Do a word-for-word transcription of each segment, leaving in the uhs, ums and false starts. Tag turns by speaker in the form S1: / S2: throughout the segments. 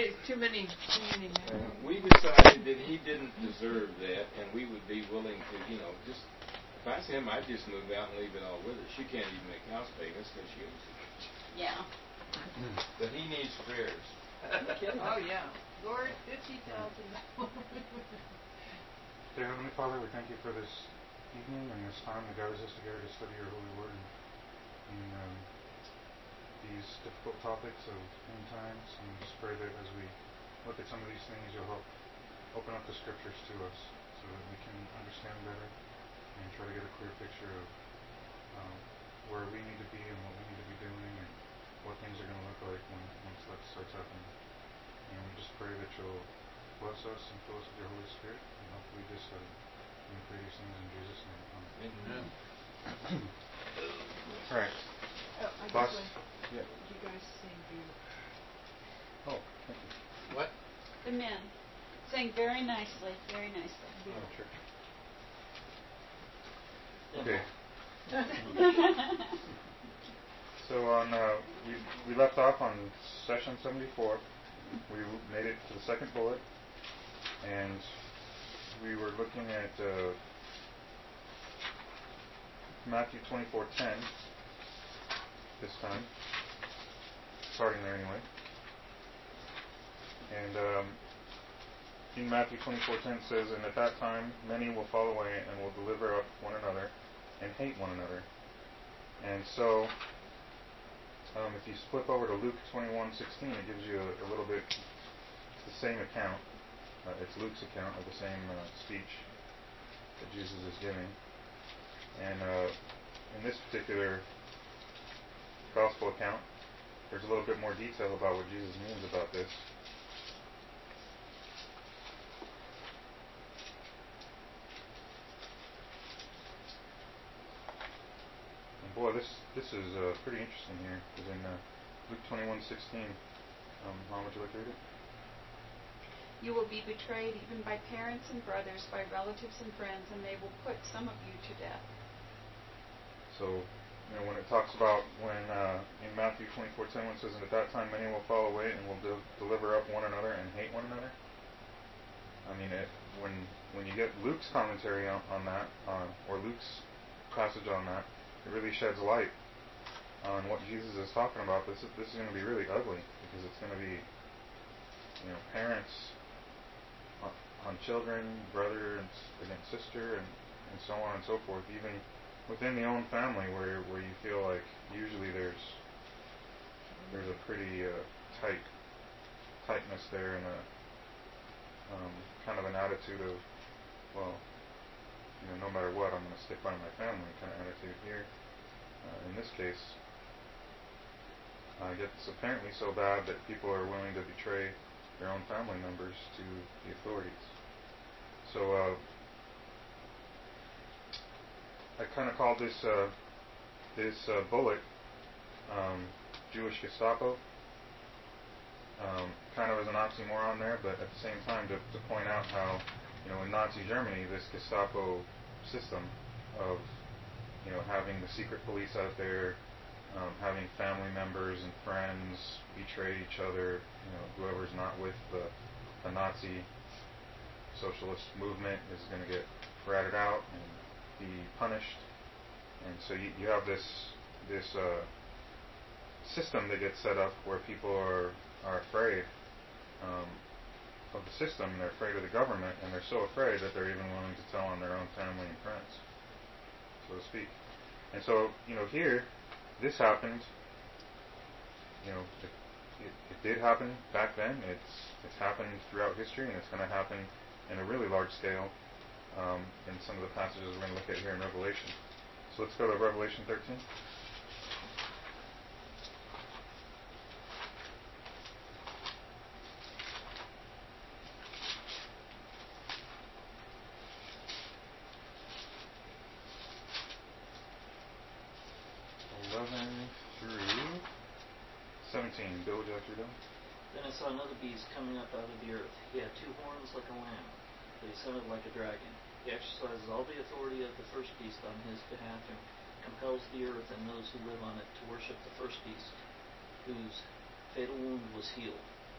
S1: too many, too many
S2: Uh,
S1: men.
S2: we decided that he didn't deserve that, and we would be willing to, you know, just, if I see him, I'd just move out and leave it all with her. She can't even make house payments because she owns it.
S1: Yeah.
S2: But he needs prayers.
S1: Oh, yeah. Lord, fifty thousand dollars.
S3: Dear Heavenly Father, we thank you for this evening and this time that gathers us together to study your holy word and, and um, these difficult topics of end times. And we just pray that as we look at some of these things, you'll help open up the scriptures to us so that we can understand better and try to get a clear picture of um, where we need to be and what we need to be doing and what things are going to look like when, when stuff starts happening. And we just pray that you'll bless us and fill us with your Holy Spirit and hopefully just uh, we pray these things in Jesus' name. Amen.
S2: Amen.
S3: All right.
S1: Oh, I
S3: Boss?
S1: just want
S3: Yeah.
S1: you guys sing beautiful.
S3: Oh, thank you.
S2: What?
S4: The men sang very nicely, very nicely.
S3: Oh, sure. Okay. So on, uh, we we left off on session seventy-four. We made it to the second bullet, and we were looking at uh, Matthew twenty-four ten this time, starting there anyway. And um, in Matthew twenty-four ten says, "And at that time many will fall away and will deliver up one another and hate one another." And so, um, if you flip over to Luke twenty-one sixteen, it gives you a, a little bit the same account. Uh, it's Luke's account of the same uh, speech that Jesus is giving. And uh, in this particular gospel account, there's a little bit more detail about what Jesus means about this. And boy, this this is uh, pretty interesting here, because in uh, Luke twenty-one sixteen, um, Mom, would you like to read it?
S4: You will be betrayed even by parents and brothers, by relatives and friends, and they will put some of you to death.
S3: So, you know, when it talks about when uh, in Matthew twenty-four ten, when it says, "And at that time many will fall away and will de- deliver up one another and hate one another." I mean, it, when when you get Luke's commentary on, on that, uh, or Luke's passage on that, it really sheds light on what Jesus is talking about. This is, this is going to be really ugly, because it's going to be, you know, parents on, on children, brother against sister, and, and so on and so forth. Even within the own family, where where you feel like usually there's there's a pretty uh, tight tightness there, and a um, kind of an attitude of, well, you know, no matter what, I'm going to stick by my family kind of attitude here. Uh, in this case, uh, it gets apparently so bad that people are willing to betray their own family members to the authorities. So uh, I kind of called this uh, this uh, bullet um, Jewish Gestapo, um, kind of as an oxymoron there, but at the same time to, to point out how, you know, in Nazi Germany, this Gestapo system of, you know, having the secret police out there, um, having family members and friends betray each other, you know, whoever's not with the, the Nazi socialist movement is going to get ratted out and be punished. And so you, you have this this uh, system that gets set up where people are, are afraid um, of the system, and they're afraid of the government, and they're so afraid that they're even willing to tell on their own family and friends, so to speak. And so, you know, here, this happened, you know, it, it, it did happen back then, it's it's happened throughout history, and it's going to happen in a really large scale um, in some of the passages we're going to look at here in Revelation. So let's go to Revelation thirteen. eleven through seventeen. Bill, would you like to read that?
S5: Then I saw another beast coming up out of the earth. He had two horns like a lamb, but he sounded like a dragon. He exercises all the authority of the first beast on his behalf and compels the earth and those who live on it to worship the first beast, whose fatal wound was healed.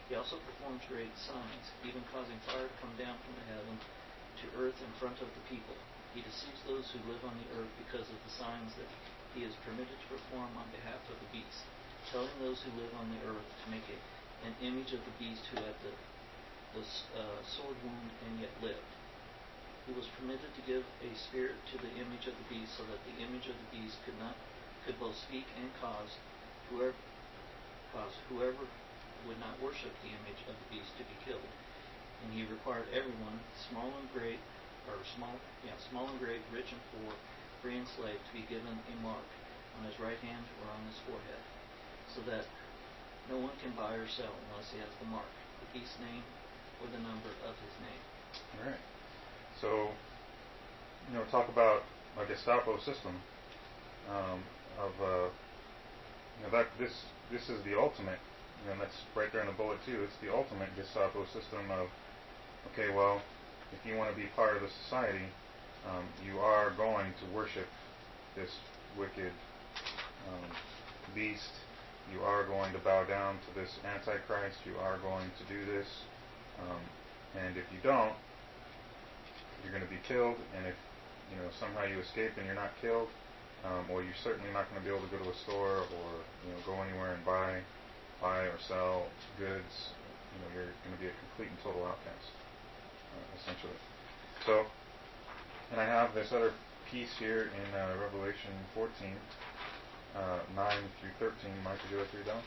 S5: He also performs great signs, even causing fire to come down from the heaven to earth in front of the people. He deceives those who live on the earth because of the signs that he is permitted to perform on behalf of the beast, telling those who live on the earth to make a, an image of the beast who had the, the uh, sword wound and yet lived. He was permitted to give a spirit to the image of the beast, so that the image of the beast could not could both speak and cause whoever cause whoever would not worship the image of the beast to be killed. And he required everyone, small and great, or small, yeah, small and great, rich and poor, free and slave, to be given a mark on his right hand or on his forehead, so that no one can buy or sell unless he has the mark, the beast's name, or the number of his name.
S3: All right. So, you know, talk about a Gestapo system um, of, uh, you know, that this this is the ultimate. You know, and that's right there in the bullet too. It's the ultimate Gestapo system of, okay, well, if you want to be part of the society, um, you are going to worship this wicked um, beast. You are going to bow down to this Antichrist. You are going to do this. Um, and if you don't, you're going to be killed. And if, you know, somehow you escape and you're not killed, um, or you're certainly not going to be able to go to a store or, you know, go anywhere and buy buy or sell goods, you know, you're going to be a complete and total outcast, uh, essentially. So, and I have this other piece here in uh, Revelation fourteen, uh, nine through thirteen. Mike, would you like to read down?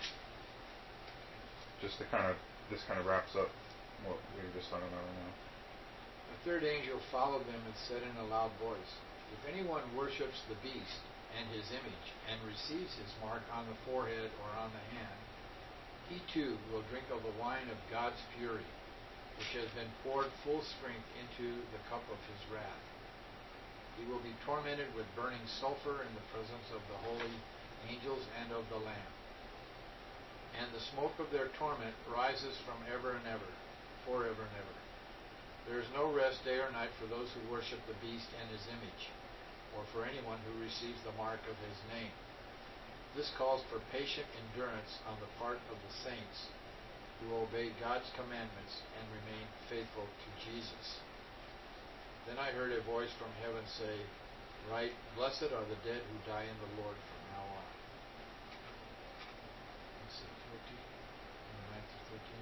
S3: Just to kind of, this kind of wraps up what we were just talking about right now.
S6: The third angel followed them and said in a loud voice, "If anyone worships the beast and his image, and receives his mark on the forehead or on the hand, he too will drink of the wine of God's fury, which has been poured full strength into the cup of his wrath. He will be tormented with burning sulfur in the presence of the holy angels and of the Lamb. And the smoke of their torment rises from ever and ever, forever and ever. There is no rest day or night for those who worship the beast and his image, or for anyone who receives the mark of his name. This calls for patient endurance on the part of the saints who obey God's commandments and remain faithful to Jesus." Then I heard a voice from heaven say, "Write, blessed are the dead who die in the Lord from now on." Let's see, fourteen, nine to thirteen.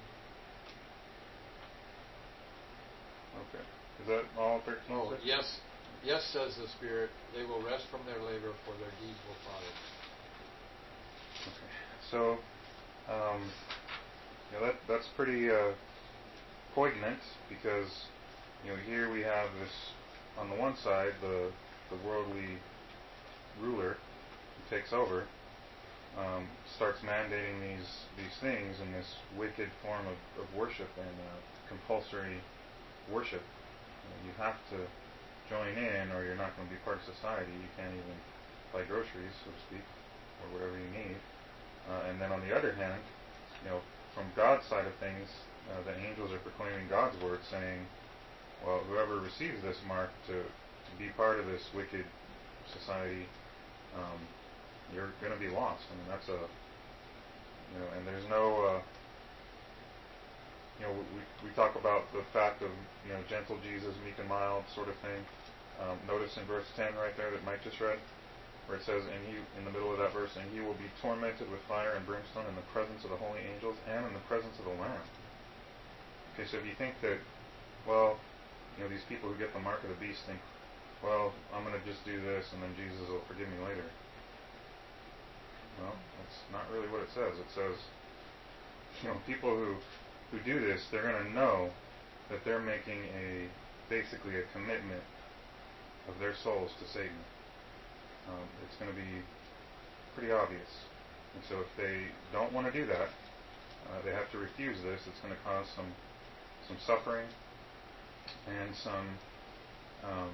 S3: Okay. Is that all thirteen?
S6: Oh, yes, yes, says the Spirit, they will rest from their labor, for their deeds will follow them.
S3: Okay. So, um, you know, that that's pretty uh, poignant, because, you know, here we have this, on the one side, the the worldly ruler who takes over, um, starts mandating these these things in this wicked form of, of worship and uh, compulsory worship. You know, you have to join in, or you're not going to be part of society. You can't even buy groceries, so to speak, or whatever you need. Uh, and then on the other hand, you know, from God's side of things, uh, the angels are proclaiming God's word, saying, well, whoever receives this mark to, to be part of this wicked society, um, you're going to be lost. I mean, that's a, you know, and there's no, uh, you know, we, we talk about the fact of, you know, gentle Jesus, meek and mild sort of thing. Um, notice in verse ten right there that Mike just read, where it says, and he, in the middle of that verse, and he will be tormented with fire and brimstone in the presence of the holy angels and in the presence of the Lamb. Okay, so if you think that, well, you know, these people who get the mark of the beast think, well, I'm going to just do this and then Jesus will forgive me later. Well, that's not really what it says. It says, you know, people who, who do this, they're going to know that they're making a, basically a commitment of their souls to Satan. Um, it's going to be pretty obvious. And so if they don't want to do that, uh, they have to refuse this. It's going to cause some some suffering and some um,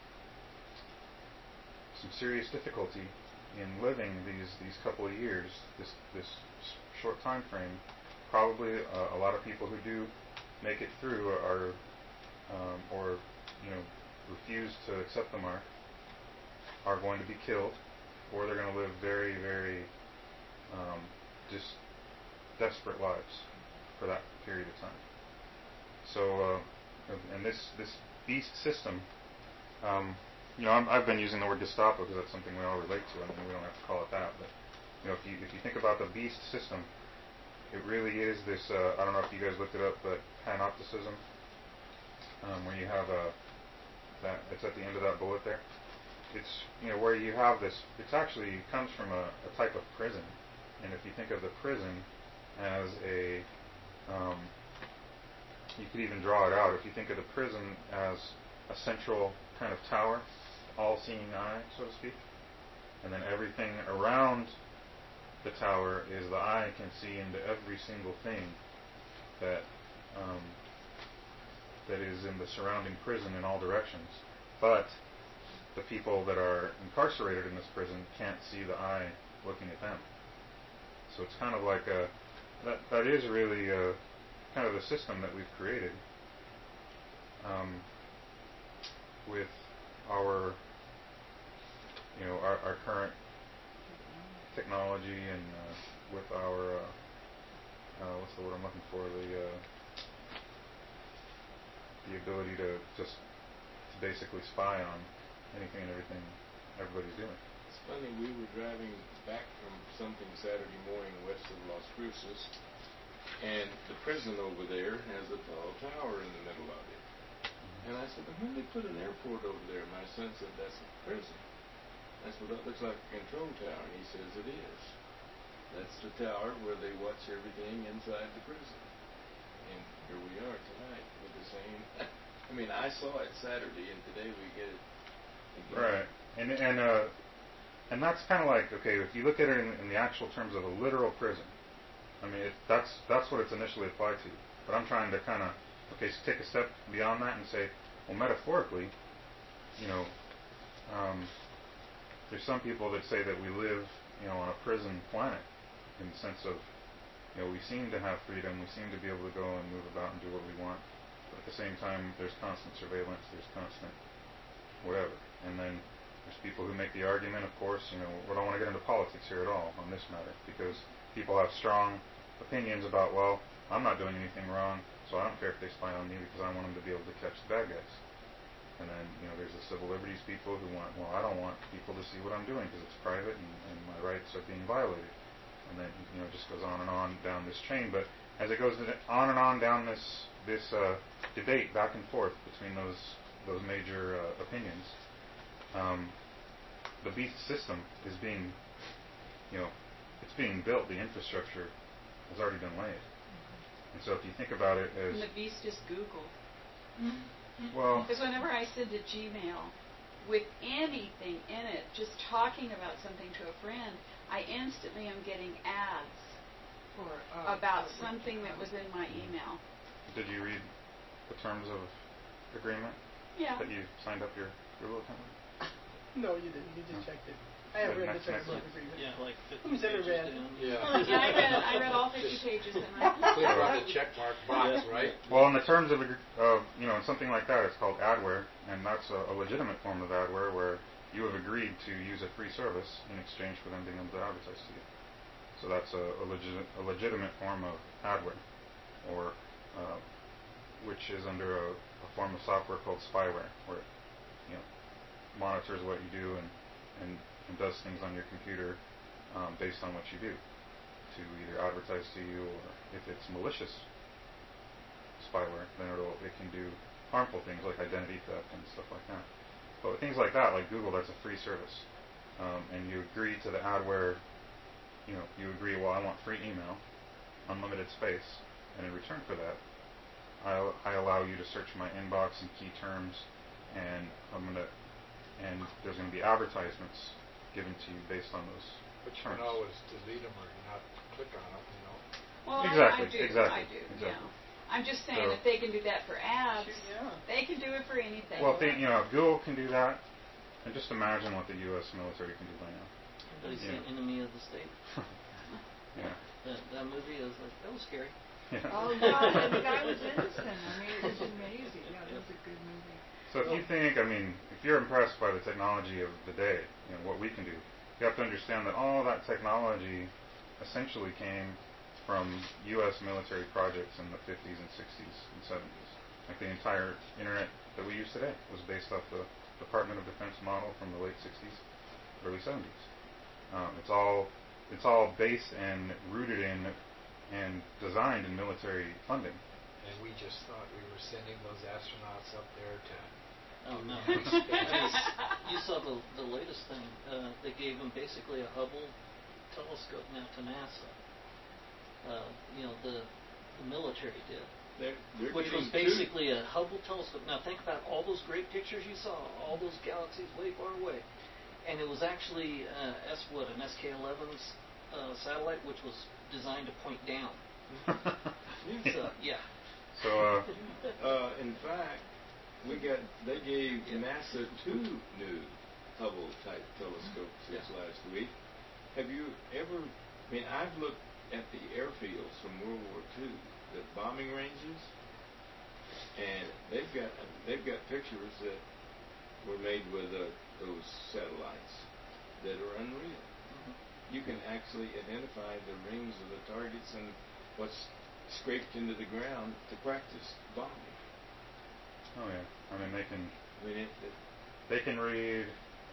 S3: some serious difficulty in living these, these couple of years, this this short time frame. Probably uh, a lot of people who do make it through are, um, or you know, refuse to accept the mark, are going to be killed, or they're going to live very, very um, just desperate lives for that period of time. So, uh, and this this beast system, um, you know, I'm, I've been using the word Gestapo because that's something we all relate to. I mean, we don't have to call it that, but you know, if you if you think about the beast system, it really is this. Uh, I don't know if you guys looked it up, but panopticism, um, where you have a that it's at the end of that bullet there. It's you know where you have this. It's actually comes from a, a type of prison, and if you think of the prison as a um, you could even draw it out. If you think of the prison as a central kind of tower, all-seeing eye, so to speak, and then everything around the tower is the eye can see into every single thing that um, that is in the surrounding prison in all directions. But the people that are incarcerated in this prison can't see the eye looking at them. So it's kind of like a that that is really a, kind of the system that we've created um, with our you know our, our current technology and uh, with our uh, uh, what's the word I'm looking for the uh, the ability to just to basically spy on anything and everything everybody's doing.
S2: It's funny, we were driving back from something Saturday morning west of Las Cruces, and the prison over there has a tall tower in the middle of it. And I said, when they put an airport over there? My son said, that's a prison. I said, well, that looks like a control tower. And he says, it is. That's the tower where they watch everything inside the prison. And here we are tonight with the same. I mean, I saw it Saturday, and today we get it again.
S3: Right. And and uh, and that's kind of like, okay, if you look at it in, in the actual terms of a literal prison, I mean, it, that's that's what it's initially applied to. But I'm trying to kind of, okay, so take a step beyond that and say, well, metaphorically, you know, um, there's some people that say that we live, you know, on a prison planet in the sense of, you know, we seem to have freedom, we seem to be able to go and move about and do what we want, but at the same time, there's constant surveillance, there's constant whatever. And then there's people who make the argument, of course, you know, we don't want to get into politics here at all on this matter, because people have strong opinions about, well, I'm not doing anything wrong, so I don't care if they spy on me because I want them to be able to catch the bad guys. And then, you know, there's the civil liberties people who want, well, I don't want people to see what I'm doing because it's private and, and my rights are being violated. And then, you know, it just goes on and on down this chain. But as it goes on and on down this this uh, debate back and forth between those those major uh, opinions, um, the beast system is being, you know, it's being built. The infrastructure has already been laid. And so if you think about it as...
S4: And the beast is Google.
S3: Well...
S4: Because whenever I send a Gmail with anything in it, just talking about something to a friend, I instantly am getting ads
S1: For, uh,
S4: about
S1: for
S4: something that was in my email.
S3: Did you read the terms of agreement
S4: Yeah.
S3: that you signed up your Google account with?
S1: No, you didn't. You just
S3: No.
S1: checked it. I haven't
S3: Like
S1: read the
S3: next-
S1: terms
S3: next
S1: of agreement.
S5: Yeah, like fifty
S1: Who's ever
S5: pages
S1: read?
S5: down.
S6: Yeah.
S4: Yeah, I read I read all fifty pages in my...
S6: Click on the check mark box,
S5: Yeah.
S6: right?
S3: Well, in the terms of, ag- uh, you know, in something like that, it's called adware, and that's a, a legitimate form of adware where you have agreed to use a free service in exchange for them being able to advertise to you. So that's a, a, legit, a legitimate form of adware, or uh, which is under a, a form of software called spyware, where it, you know, monitors what you do and, and, and does things on your computer um, based on what you do to either advertise to you, or if it's malicious spyware, then it'll, it can do harmful things like identity theft and stuff like that. But with things like that, like Google, that's a free service. Um, and you agree to the adware, you know, you agree, well, I want free email, unlimited space, and in return for that, I, I allow you to search my inbox and key terms, and I'm going to, and there's going to be advertisements given to you based on those
S6: But you
S3: terms.
S6: can always delete them or not click on them, you know.
S4: Well,
S3: Exactly,
S4: I, I do.
S3: exactly,
S4: I do,
S3: exactly.
S4: yeah. I'm just saying,
S3: So-
S4: if they can do that for ads,
S1: Sure, yeah.
S4: they can do it for anything.
S3: Well, if they, you know, if Google can do that, and just imagine what the U S military can do by now.
S5: Everybody's
S3: Yeah.
S5: the enemy of the state.
S3: Yeah.
S5: That, that movie, I was like, that was scary.
S3: Yeah.
S1: Oh, yeah, and the guy was innocent. I mean, it was amazing. Yeah, it was a good movie.
S3: So if you think, I mean, if you're impressed by the technology of the day, you know, what we can do, you have to understand that all that technology essentially came from U S military projects in the fifties and sixties and seventies. Like the entire internet that we use today was based off the Department of Defense model from the late sixties, early seventies. Um, it's all it's all based and rooted in and designed in military funding.
S6: And we just thought we were sending those astronauts up there to.
S5: Oh no!
S6: do experiments.
S5: You saw the the latest thing. Uh, they gave them basically a Hubble telescope now to NASA. Uh, you know, the the military did,
S2: They're, they're
S5: which was
S2: getting two-
S5: basically a Hubble telescope. Now think about all those great pictures you saw, all those galaxies way far away, and it was actually uh, S what an S K eleven's uh, satellite, which was designed to point down. So yeah.
S3: So, uh,
S2: Uh, in fact, we got they gave NASA two new Hubble type telescopes this
S5: Yeah.
S2: last week. Have you ever? I mean, I've looked at the airfields from World War Two, the bombing ranges, and they've got they've got pictures that were made with uh, those satellites that are unreal. You can actually identify the rings of the targets and what's scraped into the ground to practice bombing.
S3: oh yeah, I mean they can
S2: I mean, it, it,
S3: they can read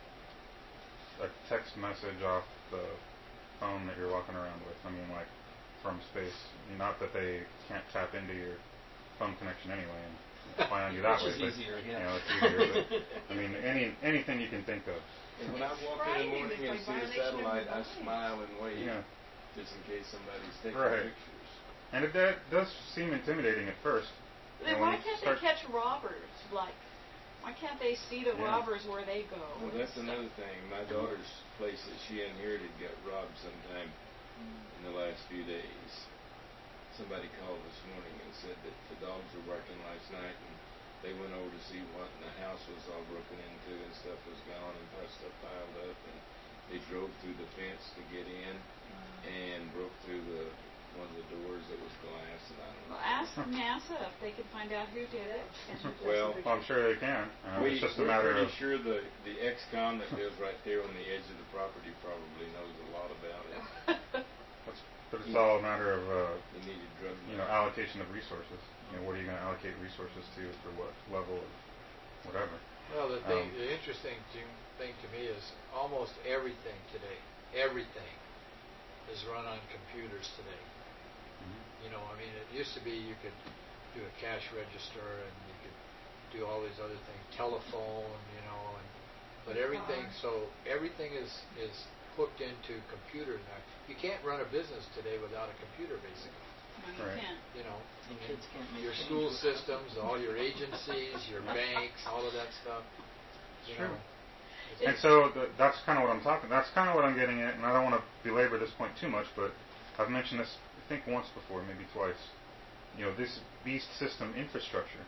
S3: a text message off the phone that you're walking around with. I mean, like from space. Not that they can't tap into your phone connection anyway and spy on you that
S5: Which
S3: way.
S5: is easier,
S3: but,
S5: yeah.
S3: You know, it's easier. But, I mean, any anything you can think of.
S2: and when I walk in the
S1: frightening.
S2: morning
S1: It's
S2: and
S1: like
S2: see a
S1: violation of
S2: satellite, I
S1: design.
S2: smile and wave
S3: Yeah.
S2: just in case somebody's taking
S3: Right.
S2: pictures.
S3: And it that does seem intimidating at first.
S4: Then
S3: And when
S4: why
S3: you
S4: can't
S3: start-
S4: they catch robbers? Like, why can't they see the
S3: Yeah.
S4: robbers where they go?
S2: Well, that's another thing. My daughter's place that she inherited got robbed sometime in the last few days. Somebody called this morning and said that the dogs were barking last night, and they went over to see what, and the house was all broken into and stuff was gone and plus stuff piled up, and they drove through the fence to get in and broke through the one of the doors that was glass, and I don't know.
S4: Well, ask NASA if they can find out who did it.
S2: Well,
S3: I'm sure they can. Uh,
S2: we,
S3: it's just a
S2: we're
S3: matter
S2: pretty
S3: of
S2: sure the the ex-con that lives right there on the edge of the property probably knows a lot about it.
S3: It's, but it's all a matter of uh,
S2: He needed drug
S3: you know
S2: money.
S3: allocation of resources. You know, what are you going to allocate resources to for what level of whatever.
S6: Well, the thing,
S3: Um,
S6: the interesting thing, thing to me is almost everything today, everything is run on computers today.
S3: Mhm.
S6: You know, I mean, it used to be you could do a cash register and you could do all these other things, telephone, you know, and but everything. So everything is is hooked into computers now. You can't run a business today without a computer, basically.
S4: No, you
S3: Right.
S4: can't.
S6: You know,
S5: And kids can't make
S6: your
S5: change
S6: school
S5: without-
S6: systems, all your agencies, your banks, all of that stuff. You
S3: Sure.
S6: know,
S3: And so the, that's kind of what I'm talking. That's kind of what I'm getting at, and I don't want to belabor this point too much, but I've mentioned this I think once before, maybe twice. You know, this beast system infrastructure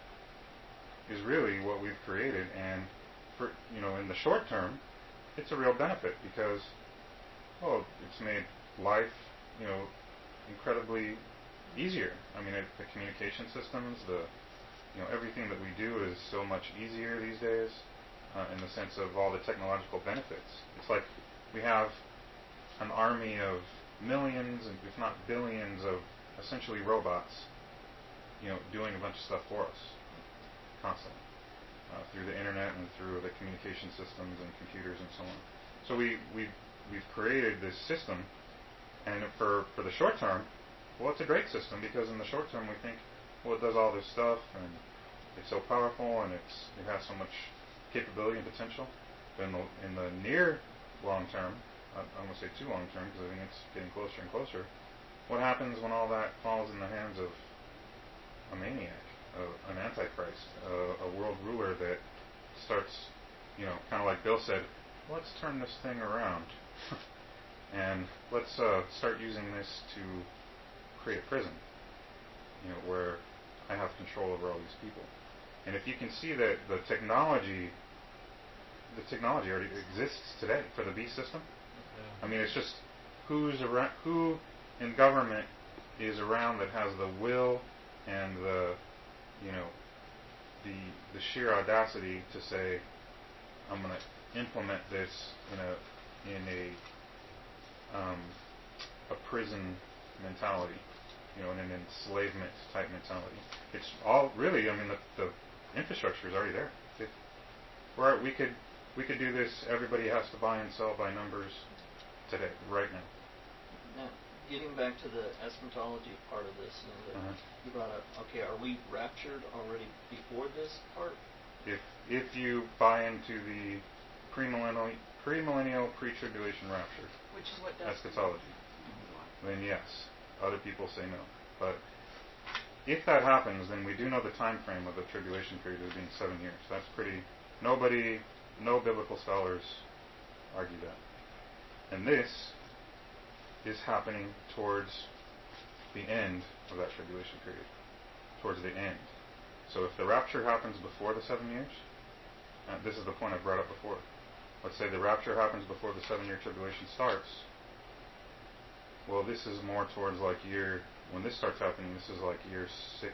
S3: is really what we've created, and for you know, in the short term, it's a real benefit because, well, it's made life, you know, incredibly easier. I mean, it, the communication systems, the you know, everything that we do is so much easier these days. Uh, in the sense of all the technological benefits. It's like we have an army of millions, and if not billions, of essentially robots, you know, doing a bunch of stuff for us constantly uh, through the internet and through the communication systems and computers and so on. So we we we've created this system, and for for the short term, well, it's a great system because in the short term we think, well, it does all this stuff and it's so powerful and it's it has so much capability and potential. But in the in the near long term, I don't want to say too long term because I think it's getting closer and closer. What happens when all that falls in the hands of a maniac, a, an antichrist, a, a world ruler that starts, you know, kind of like Bill said, let's turn this thing around and let's uh, start using this to create a prison, you know, where I have control over all these people. And if you can see that the technology, the technology already exists today for the beast system.
S6: yeah.
S3: I mean, it's just who's around, who in government is around that has the will and the, you know, the the sheer audacity to say, I'm going to implement this in a in a um, a prison mentality you know, in an enslavement type mentality. It's all really, I mean, the, the infrastructure is already there. It, we're, we could we could do this. Everybody has to buy and sell by numbers today, right now.
S5: Now, getting back to the eschatology part of this, you know, that
S3: Uh-huh.
S5: you brought up. Okay, are we raptured already before this part?
S3: If if you buy into the premillennial premillennial pre-tribulation rapture
S4: Which is what does
S3: eschatology, then yes. Other people say no. But if that happens, then we do know the time frame of the tribulation period as being seven years. That's pretty. Nobody, no biblical scholars argue that. And this is happening towards the end of that tribulation period, towards the end. So if the rapture happens before the seven years, uh, this is the point I brought up before. Let's say the rapture happens before the seven-year tribulation starts. Well, this is more towards like year, when this starts happening, this is like year six,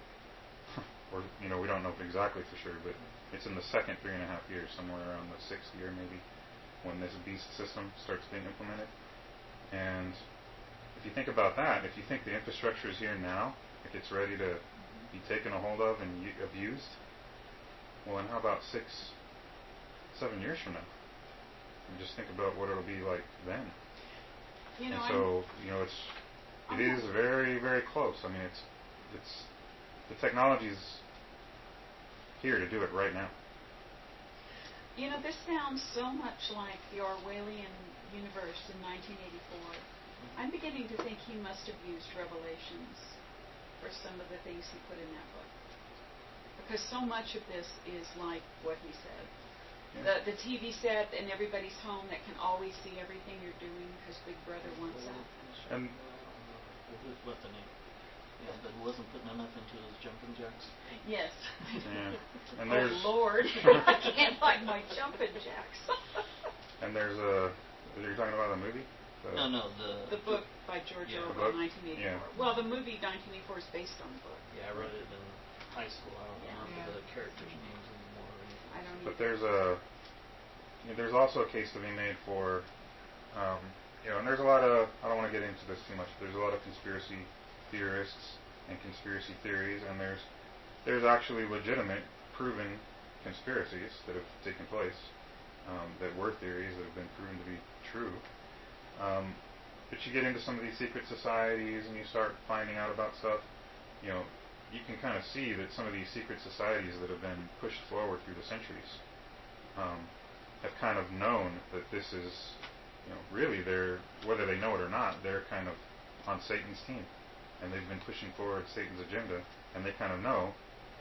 S3: or, you know, we don't know exactly for sure, but it's in the second three and a half years, somewhere around the sixth year maybe, when this beast system starts being implemented. And if you think about that, if you think the infrastructure is here now, if it's ready to be taken a hold of and u- abused, well, then how about six, seven years from now? And just think about what it'll be like then.
S4: You know,
S3: and so, you know, it's it
S4: I'm
S3: is very, very close. I mean, it's it's the technology's here to do it right now.
S4: You know, this sounds so much like the Orwellian universe in nineteen eighty-four. I'm beginning to think he must have used Revelations for some of the things he put in that book. Because so much of this is like what he said.
S3: Yeah.
S4: The, the T V set and everybody's home that can always see everything you're doing because Big Brother wants that.
S3: And
S5: What the name? Yeah, but he wasn't putting enough into his jumping jacks.
S4: Yes.
S3: yeah, and
S4: Oh,
S3: there's
S4: Lord. I can't find my jumping jacks.
S3: and there's a. You're talking about a movie? The,
S5: No, no, the
S4: The book by George
S5: Yeah.
S4: Orwell,
S3: The book?
S4: nineteen eighty-four.
S3: Yeah.
S4: Well, the movie nineteen eighty-four is based on the book.
S5: Yeah, I read it in high school. I don't
S4: Yeah.
S5: remember
S1: Yeah.
S5: the characters' names anymore. Or anything.
S4: I don't
S3: But
S4: either.
S3: there's a. You know, there's also a case to be made for. Um, you know, and there's a lot of. I don't want to get into this too much. There's a lot of conspiracy theorists and conspiracy theories, and there's there's actually legitimate, proven conspiracies that have taken place um, that were theories that have been proven to be true. Um, but you get into some of these secret societies and you start finding out about stuff. You know, you can kind of see that some of these secret societies that have been pushed forward through the centuries um, have kind of known that this is, you know, really they're, whether they know it or not, they're kind of on Satan's team. And they've been pushing forward Satan's agenda, and they kind of know,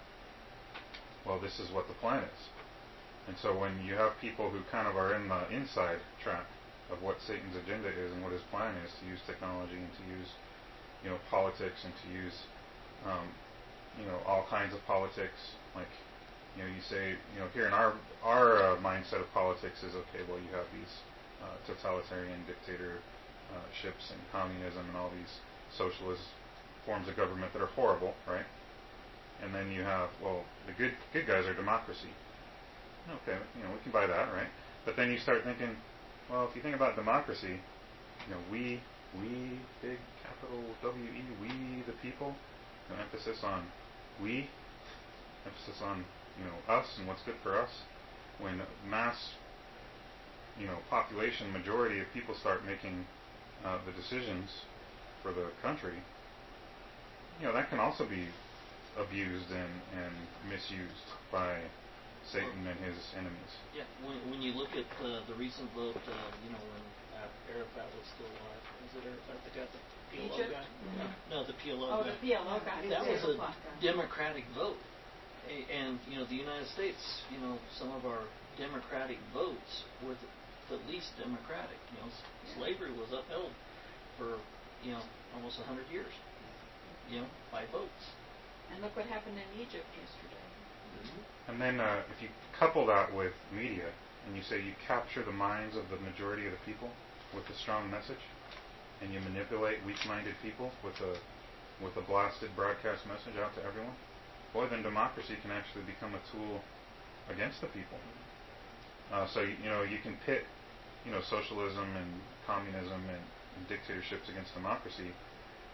S3: well, this is what the plan is. And so when you have people who kind of are in the inside track of what Satan's agenda is and what his plan is, to use technology and to use, you know, politics and to use, um, you know, all kinds of politics, like, you know, you say, you know, here in our our uh, mindset of politics is, okay, well, you have these uh, totalitarian dictatorships and communism and all these socialist forms of government that are horrible, right? And then you have, well, the good good guys are democracy. Okay, you know, we can buy that, right? But then you start thinking, well, if you think about democracy, you know, we, we, big capital W E, we the people, you know, emphasis on we, emphasis on, you know, us and what's good for us. When mass, you know, population, majority of people start making uh, the decisions for the country, you know, that can also be abused and, and misused by Satan and his enemies.
S5: Yeah, when, when you look at uh, the recent vote, uh, you know, when uh, Arafat was still alive, was it Arafat the guy, the P L O
S4: Egypt?
S5: guy?
S1: Mm-hmm.
S5: No, the P L O
S4: Oh,
S5: guy.
S4: the P L O guy.
S5: That was a
S4: Black guy.
S5: Democratic vote. A- And, you know, the United States, you know, some of our Democratic votes were the, the least Democratic. You know, s- slavery was upheld for, you know, almost one hundred years, you know, by votes.
S4: And look what happened in Egypt yesterday.
S3: And then uh, if you couple that with media, and you say you capture the minds of the majority of the people with a strong message, and you manipulate weak-minded people with a with a blasted broadcast message out to everyone, boy, then democracy can actually become a tool against the people. Uh, so you know you can pit, you know, socialism and communism and, and dictatorships against democracy,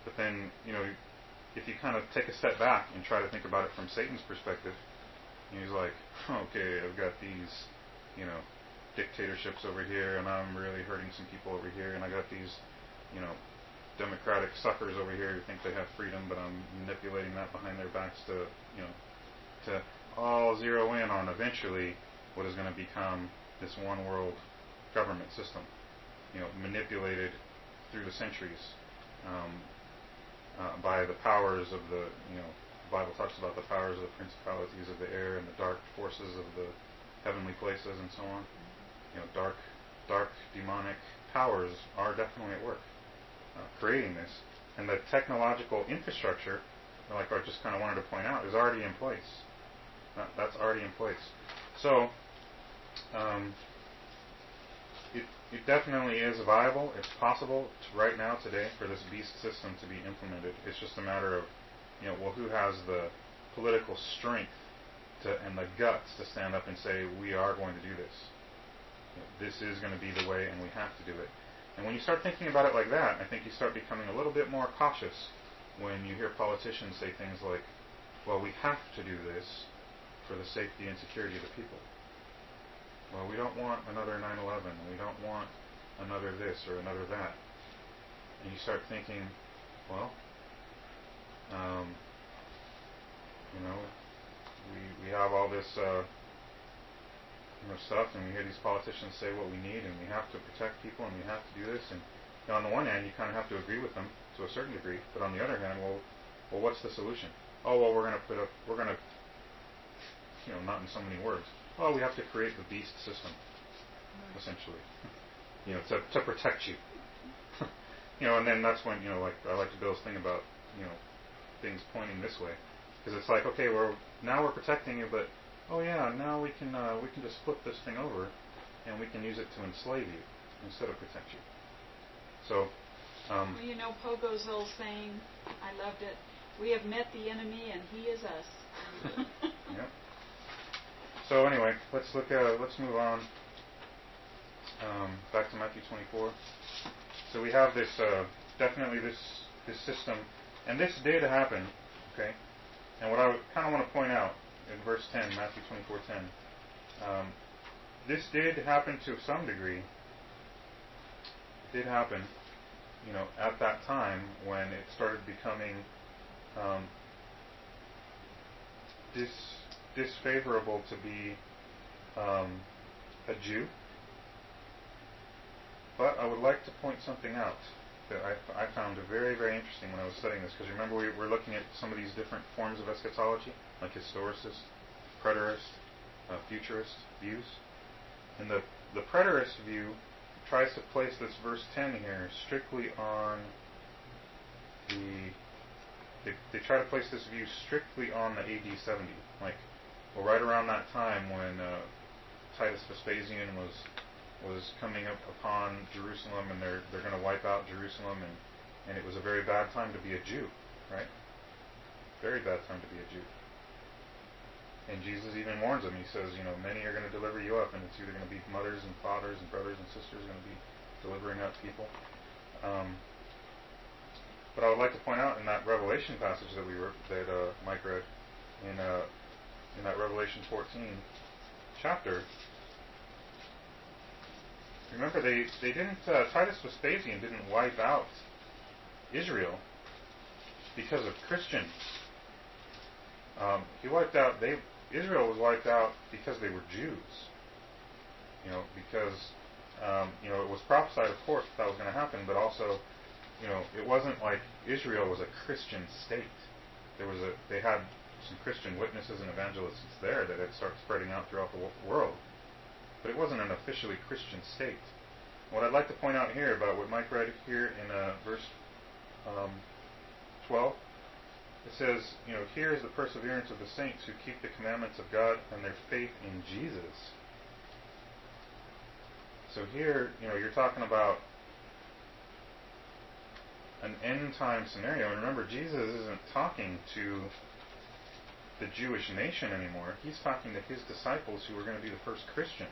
S3: But then, you know, if you kind of take a step back and try to think about it from Satan's perspective, he's like, okay, I've got these, you know, dictatorships over here, and I'm really hurting some people over here, and I got these, you know, democratic suckers over here who think they have freedom, but I'm manipulating that behind their backs to, you know, to all zero in on eventually what is going to become this one world government system, you know, manipulated through the centuries um, uh, by the powers of the, you know, the Bible talks about the powers of the principalities of the air and the dark forces of the heavenly places and so on. You know, dark, dark demonic powers are definitely at work uh, creating this, and the technological infrastructure, like I just kind of wanted to point out, is already in place. That, that's already in place. So, um, it it definitely is viable. It's possible to, right now today for this beast system to be implemented. It's just a matter of, you know, well, who has the political strength to and the guts to stand up and say we are going to do this. You know, this is going to be the way, and we have to do it. And when you start thinking about it like that, I think you start becoming a little bit more cautious when you hear politicians say things like, well, we have to do this for the safety and security of the people. Well, we don't want another nine eleven. We don't want another this or another that. And you start thinking, well, um, you know, we we have all this uh, you know, stuff, and we hear these politicians say what we need, and we have to protect people, and we have to do this. And you know, on the one hand, you kind of have to agree with them to a certain degree, but on the other hand, well, well, what's the solution? Oh, well, we're going to put up, we're going to, you know, not in so many words. Well, we have to create the beast system, right. Essentially, you know, to to protect you. You know, and then that's when, you know, like I like Bill's thing about, you know, things pointing this way, because it's like, okay, we're now we're protecting you, but oh yeah, now we can uh, we can just flip this thing over, and we can use it to enslave you instead of protect you. So, um,
S4: well, you know, Pogo's old saying, I loved it. We have met the enemy, and he is us.
S3: Yeah. So anyway, let's look. Uh, let's move on. Um, back to Matthew twenty-four. So we have this, uh, definitely this this system, and this did happen, okay? And what I kind of want to point out in verse ten, Matthew twenty-four ten, um, this did happen to some degree. It did happen, you know, at that time when it started becoming um, dis, disfavorable to be um, a Jew. But I would like to point something out that I, I found very, very interesting when I was studying this, because remember we were looking at some of these different forms of eschatology, like historicist, preterist, uh, futurist views. And the, the preterist view tries to place this verse ten here strictly on the... They, they try to place this view strictly on the A D seventy. Like, well, right around that time when uh, Titus Vespasian was... was coming up upon Jerusalem, and they're they're going to wipe out Jerusalem, and, and it was a very bad time to be a Jew, right? Very bad time to be a Jew. And Jesus even warns them. He says, you know, many are going to deliver you up, and it's either going to be mothers and fathers and brothers and sisters going to be delivering up people. Um, but I would like to point out in that Revelation passage that we were that uh, Mike read in uh, in that Revelation fourteen chapter. Remember, they, they didn't, uh, Titus Vespasian didn't wipe out Israel because of Christians. Um, he wiped out, they, Israel was wiped out because they were Jews. You know, because, um, you know, it was prophesied, of course, that, that was going to happen, but also, you know, it wasn't like Israel was a Christian state. There was a, they had some Christian witnesses and evangelists there that had started spreading out throughout the world. But it wasn't an officially Christian state. What I'd like to point out here about what Mike read here in uh, verse um, twelve, it says, you know, here is the perseverance of the saints who keep the commandments of God and their faith in Jesus. So here, you know, you're talking about an end-time scenario. And remember, Jesus isn't talking to the Jewish nation anymore. He's talking to his disciples who were going to be the first Christians.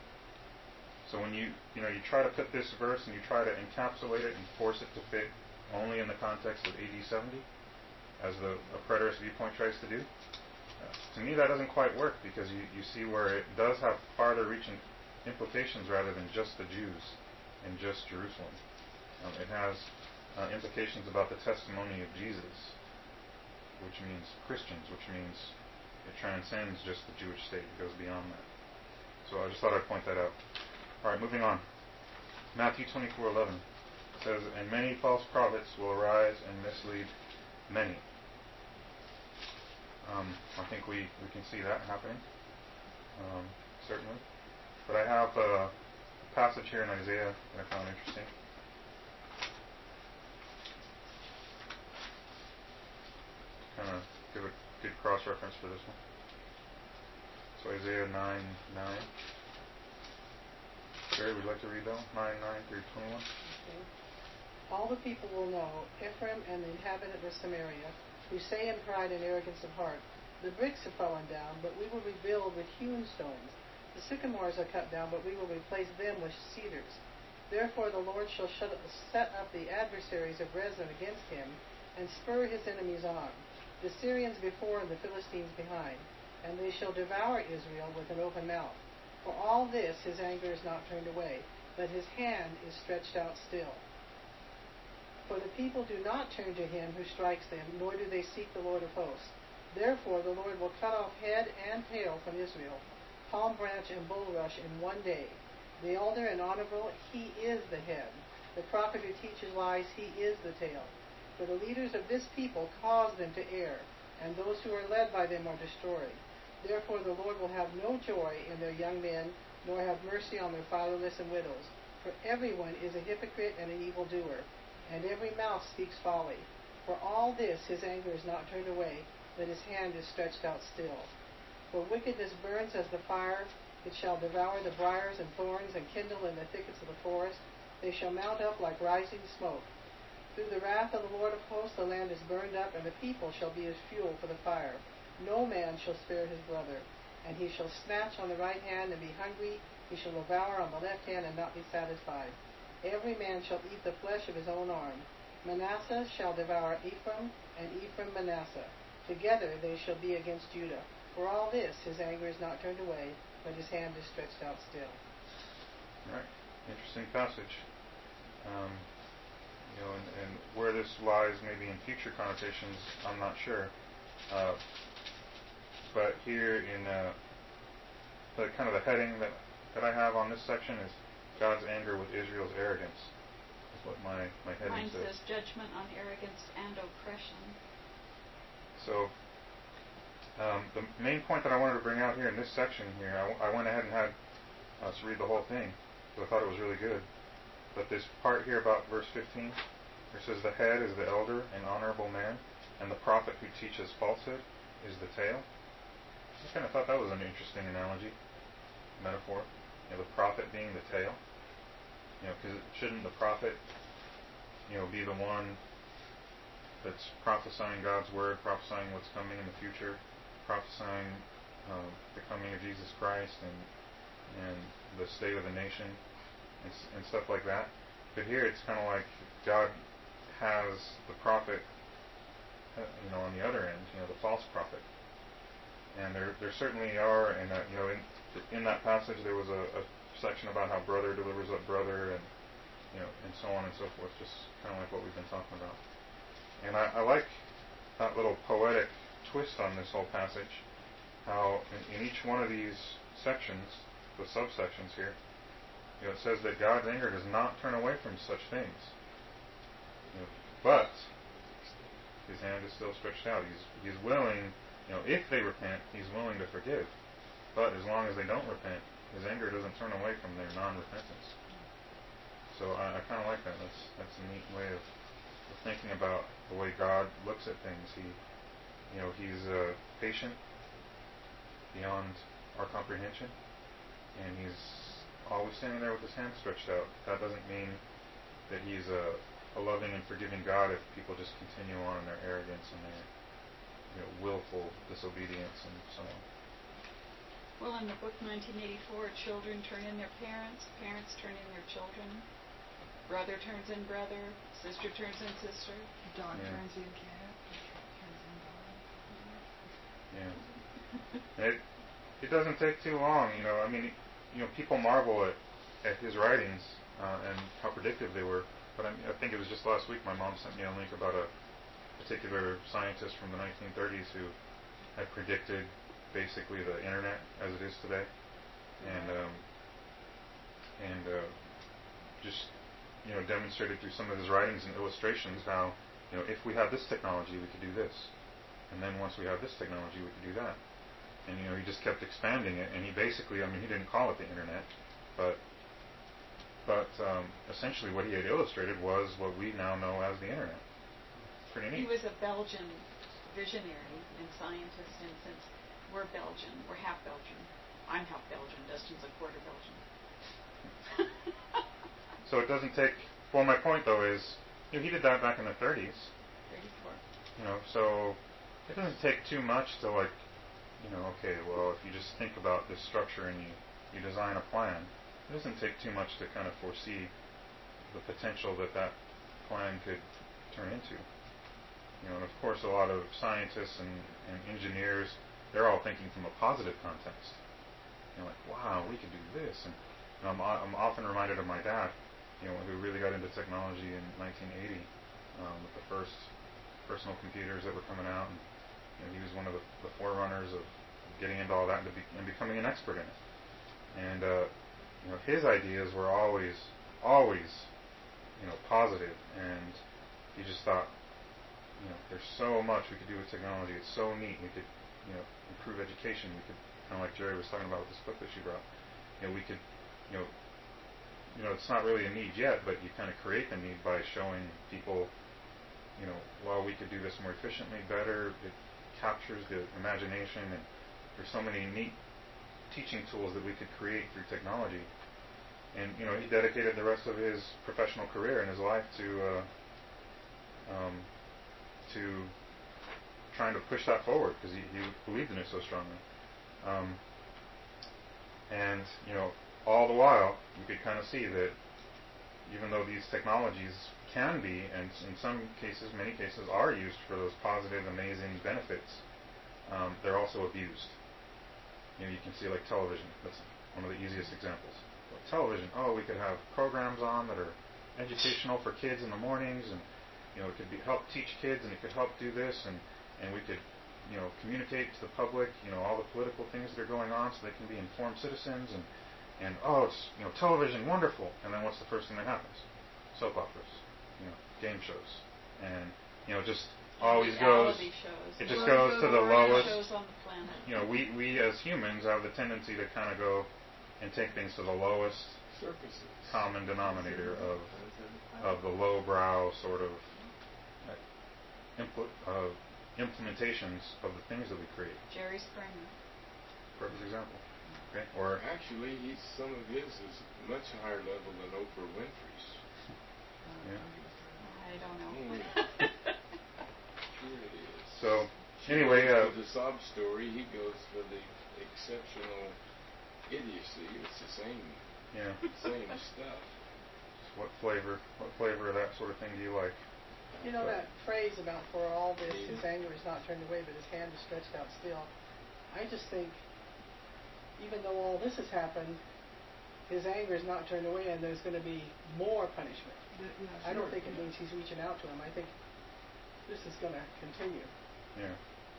S3: So when you you know you try to put this verse and you try to encapsulate it and force it to fit only in the context of A D seventy, as the a preterist viewpoint tries to do. Uh, to me, that doesn't quite work, because you, you see where it does have farther-reaching implications rather than just the Jews and just Jerusalem. Um, it has uh, implications about the testimony of Jesus, which means Christians, which means it transcends just the Jewish state. It goes beyond that. So I just thought I'd point that out. All right, moving on. Matthew twenty-four eleven says, "And many false prophets will arise and mislead many." Um, I think we, we can see that happening, um, certainly. But I have a passage here in Isaiah that I found interesting. Kind of give a good cross-reference for this one. So Isaiah nine nine. Barry, would you like to read that one? nine nine through twenty-one.
S7: Okay. All the people will know, Ephraim and the inhabitant of Samaria, who say in pride and arrogance of heart, "The bricks have fallen down, but we will rebuild with hewn stones. The sycamores are cut down, but we will replace them with cedars. Therefore the Lord shall shut, set up the adversaries of Rezin against him, and spur his enemies on, the Syrians before and the Philistines behind, and they shall devour Israel with an open mouth. For all this his anger is not turned away, but his hand is stretched out still. For the people do not turn to him who strikes them, nor do they seek the Lord of hosts. Therefore the Lord will cut off head and tail from Israel, palm branch and bulrush in one day. The elder and honorable, he is the head. The prophet who teaches lies, he is the tail. For the leaders of this people cause them to err, and those who are led by them are destroyed. Therefore the Lord will have no joy in their young men, nor have mercy on their fatherless and widows. For everyone is a hypocrite and an evildoer, and every mouth speaks folly. For all this his anger is not turned away, but his hand is stretched out still. For wickedness burns as the fire, it shall devour the briars and thorns, and kindle in the thickets of the forest. They shall mount up like rising smoke. Through the wrath of the Lord of hosts the land is burned up, and the people shall be as fuel for the fire. No man shall spare his brother, and he shall snatch on the right hand and be hungry. He shall devour on the left hand and not be satisfied. Every man shall eat the flesh of his own arm. Manasseh shall devour Ephraim, and Ephraim Manasseh. Together they shall be against Judah. For all this his anger is not turned away, but his hand is stretched out still."
S3: All right. Interesting passage. Um, you know, and, and where this lies maybe in future connotations, I'm not sure. Uh, but here in uh, the kind of the heading that, that I have on this section is God's anger with Israel's arrogance. Is what my, my heading
S4: Mine
S3: says.
S4: says judgment on arrogance and oppression.
S3: So, um, the main point that I wanted to bring out here in this section here, I, I went ahead and had us read the whole thing, because I thought it was really good. But this part here about verse fifteen, where it says, "The head is the elder and honorable man, and the prophet who teaches falsehood is the tail." I kind of thought that was an interesting analogy, metaphor. You know, the prophet being the tail. You know, because shouldn't the prophet, you know, be the one that's prophesying God's word, prophesying what's coming in the future, prophesying um, the coming of Jesus Christ and and the state of the nation and, and stuff like that. But here it's kind of like God has the prophet, uh, you know, on the other end, you know, the false prophet. And there there certainly are, and you know, in in that passage there was a, a section about how brother delivers up brother, and you know, and so on and so forth, just kind of like what we've been talking about. And I, I like that little poetic twist on this whole passage, how in, in each one of these sections, the subsections here, you know, it says that God's anger does not turn away from such things. You know, but his hand is still stretched out. He's he's willing, you know, if they repent, he's willing to forgive. But as long as they don't repent, his anger doesn't turn away from their non-repentance. So I, I kind of like that. That's that's a neat way of, of thinking about the way God looks at things. He, you know, he's uh, patient beyond our comprehension, and he's always standing there with his hand stretched out. That doesn't mean that he's a, a loving and forgiving God if people just continue on in their arrogance and their, you know, willful disobedience and so on.
S4: Well, in the book nineteen eighty-four, children turn in their parents, parents turn in their children. brother turns in brother, sister turns in sister.
S1: Dog
S3: Yeah.
S1: turns in cat. Cat turns in dog.
S3: Yeah. It it doesn't take too long, you know. I mean, you know, people marvel at, at his writings uh, and how predictive they were. But I, mean, I think it was just last week my mom sent me a link about a particular scientist from the nineteen thirties who had predicted basically the internet as it is today, and um, and uh, just you know demonstrated through some of his writings and illustrations how you know if we have this technology we could do this, and then once we have this technology we could do that. And you know, he just kept expanding it, and he basically, I mean, he didn't call it the internet, but but um, essentially what he had illustrated was what we now know as the internet. Pretty neat.
S4: He was a Belgian visionary and scientist, and since we're Belgian, we're half Belgian. I'm half Belgian. Dustin's a quarter Belgian.
S3: So it doesn't take. Well, my point though is, you know, he did that back in the thirties.
S4: thirty-four.
S3: You know, so it doesn't take too much to like. You know, okay, well, if you just think about this structure and you, you design a plan, it doesn't take too much to kind of foresee the potential that that plan could turn into. You know, and of course, a lot of scientists and, and engineers, they're all thinking from a positive context. You know, like, wow, we could do this. And you know, I'm, I'm often reminded of my dad, you know, who really got into technology in nineteen eighty um, with the first personal computers that were coming out. And, you know, he was one of the, the forerunners of getting into all that and, be, and becoming an expert in it. And uh, you know, his ideas were always, always, you know, positive. And he just thought, you know, there's so much we could do with technology. It's so neat. We could, you know, improve education. We could, kind of like Jerry was talking about with this book that she brought. You know, we could, you know, you know, it's not really a need yet, but you kind of create the need by showing people, you know, well, we could do this more efficiently, better. It captures the imagination, and there's so many neat teaching tools that we could create through technology. And you know, he dedicated the rest of his professional career and his life to uh, um, to trying to push that forward because he, he believed in it so strongly. Um, and you know, all the while, you could kind of see that even though these technologies can be, and in some cases, many cases, are used for those positive, amazing benefits, um, they're also abused. You know, you can see like television. That's one of the easiest examples. Like television. Oh, we could have programs on that are educational for kids in the mornings, and you know, it could be help teach kids, and it could help do this, and and we could, you know, communicate to the public, you know, all the political things that are going on, so they can be informed citizens, and and oh, it's you know, television, wonderful. And then what's the first thing that happens? Soap operas. You know, game shows, and you know, just always goes.
S4: Reality shows.
S3: It just
S4: Well,
S3: goes to the
S4: reality
S3: lowest.
S4: shows on the planet.
S3: You know, we we as humans have the tendency to kind of go and take things to the lowest
S2: Circuses.
S3: common denominator of of the lowbrow sort of uh, impl- uh, implementations of the things that we create.
S4: Jerry Springer.
S3: Perfect example. Okay, or
S2: Actually, he's, some of his is much higher level than Oprah Winfrey's.
S3: yeah.
S4: I don't know.
S2: Mm. Sure it is.
S3: So
S2: She
S3: anyway,
S2: goes
S3: uh,
S2: for the sob story, he goes for the exceptional idiocy. It's the same,
S3: yeah.
S2: same stuff.
S3: What flavor? What flavor of that sort of thing do you like?
S7: You know
S3: But-
S7: that phrase about for all this,
S2: Mhm.
S7: his anger is not turned away, but his hand is stretched out still. I just think, even though all this has happened, his anger is not turned away, and there's going to be more punishment.
S1: The- yeah,
S7: I don't
S1: sure,
S7: think it
S1: yeah.
S7: means he's reaching out to him. I think this is going to continue.
S3: Yeah.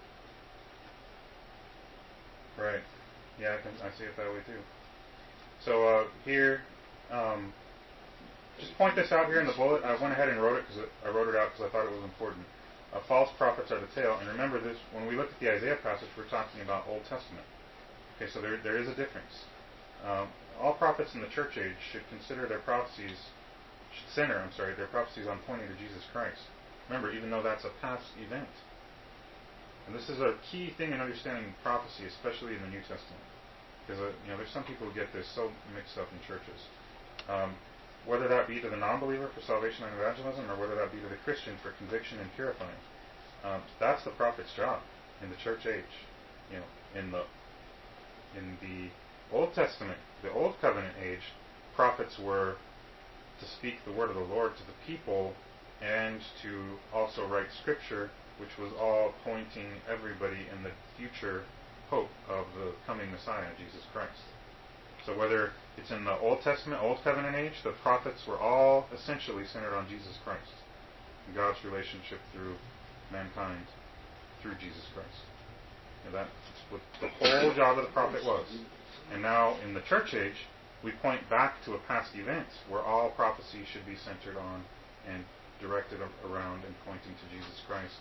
S3: Right. Yeah, I can. I see it that way too. So uh, here, um, just point this out here in the bullet. I went ahead and wrote it because I wrote it out because I thought it was important. Uh, false prophets are the tail, and remember this when we look at the Isaiah passage, we're talking about Old Testament. Okay, so there there is a difference. Um, all prophets in the church age should consider their prophecies, should center, I'm sorry, their prophecies on pointing to Jesus Christ. Remember, even though that's a past event. And this is a key thing in understanding prophecy, especially in the New Testament. Because, uh, you know, there's some people who get this so mixed up in churches. Um, whether that be to the non-believer for salvation and evangelism, or whether that be to the Christian for conviction and purifying. Um, that's the prophet's job in the church age. You know, in the in the Old Testament, the Old Covenant age, prophets were to speak the word of the Lord to the people and to also write scripture, which was all pointing everybody in the future hope of the coming Messiah, Jesus Christ. So whether it's in the Old Testament, Old Covenant age, the prophets were all essentially centered on Jesus Christ and God's relationship through mankind through Jesus Christ. And that's what the whole job of the prophet was. And now in the church age, we point back to a past event where all prophecy should be centered on and directed around and pointing to Jesus Christ,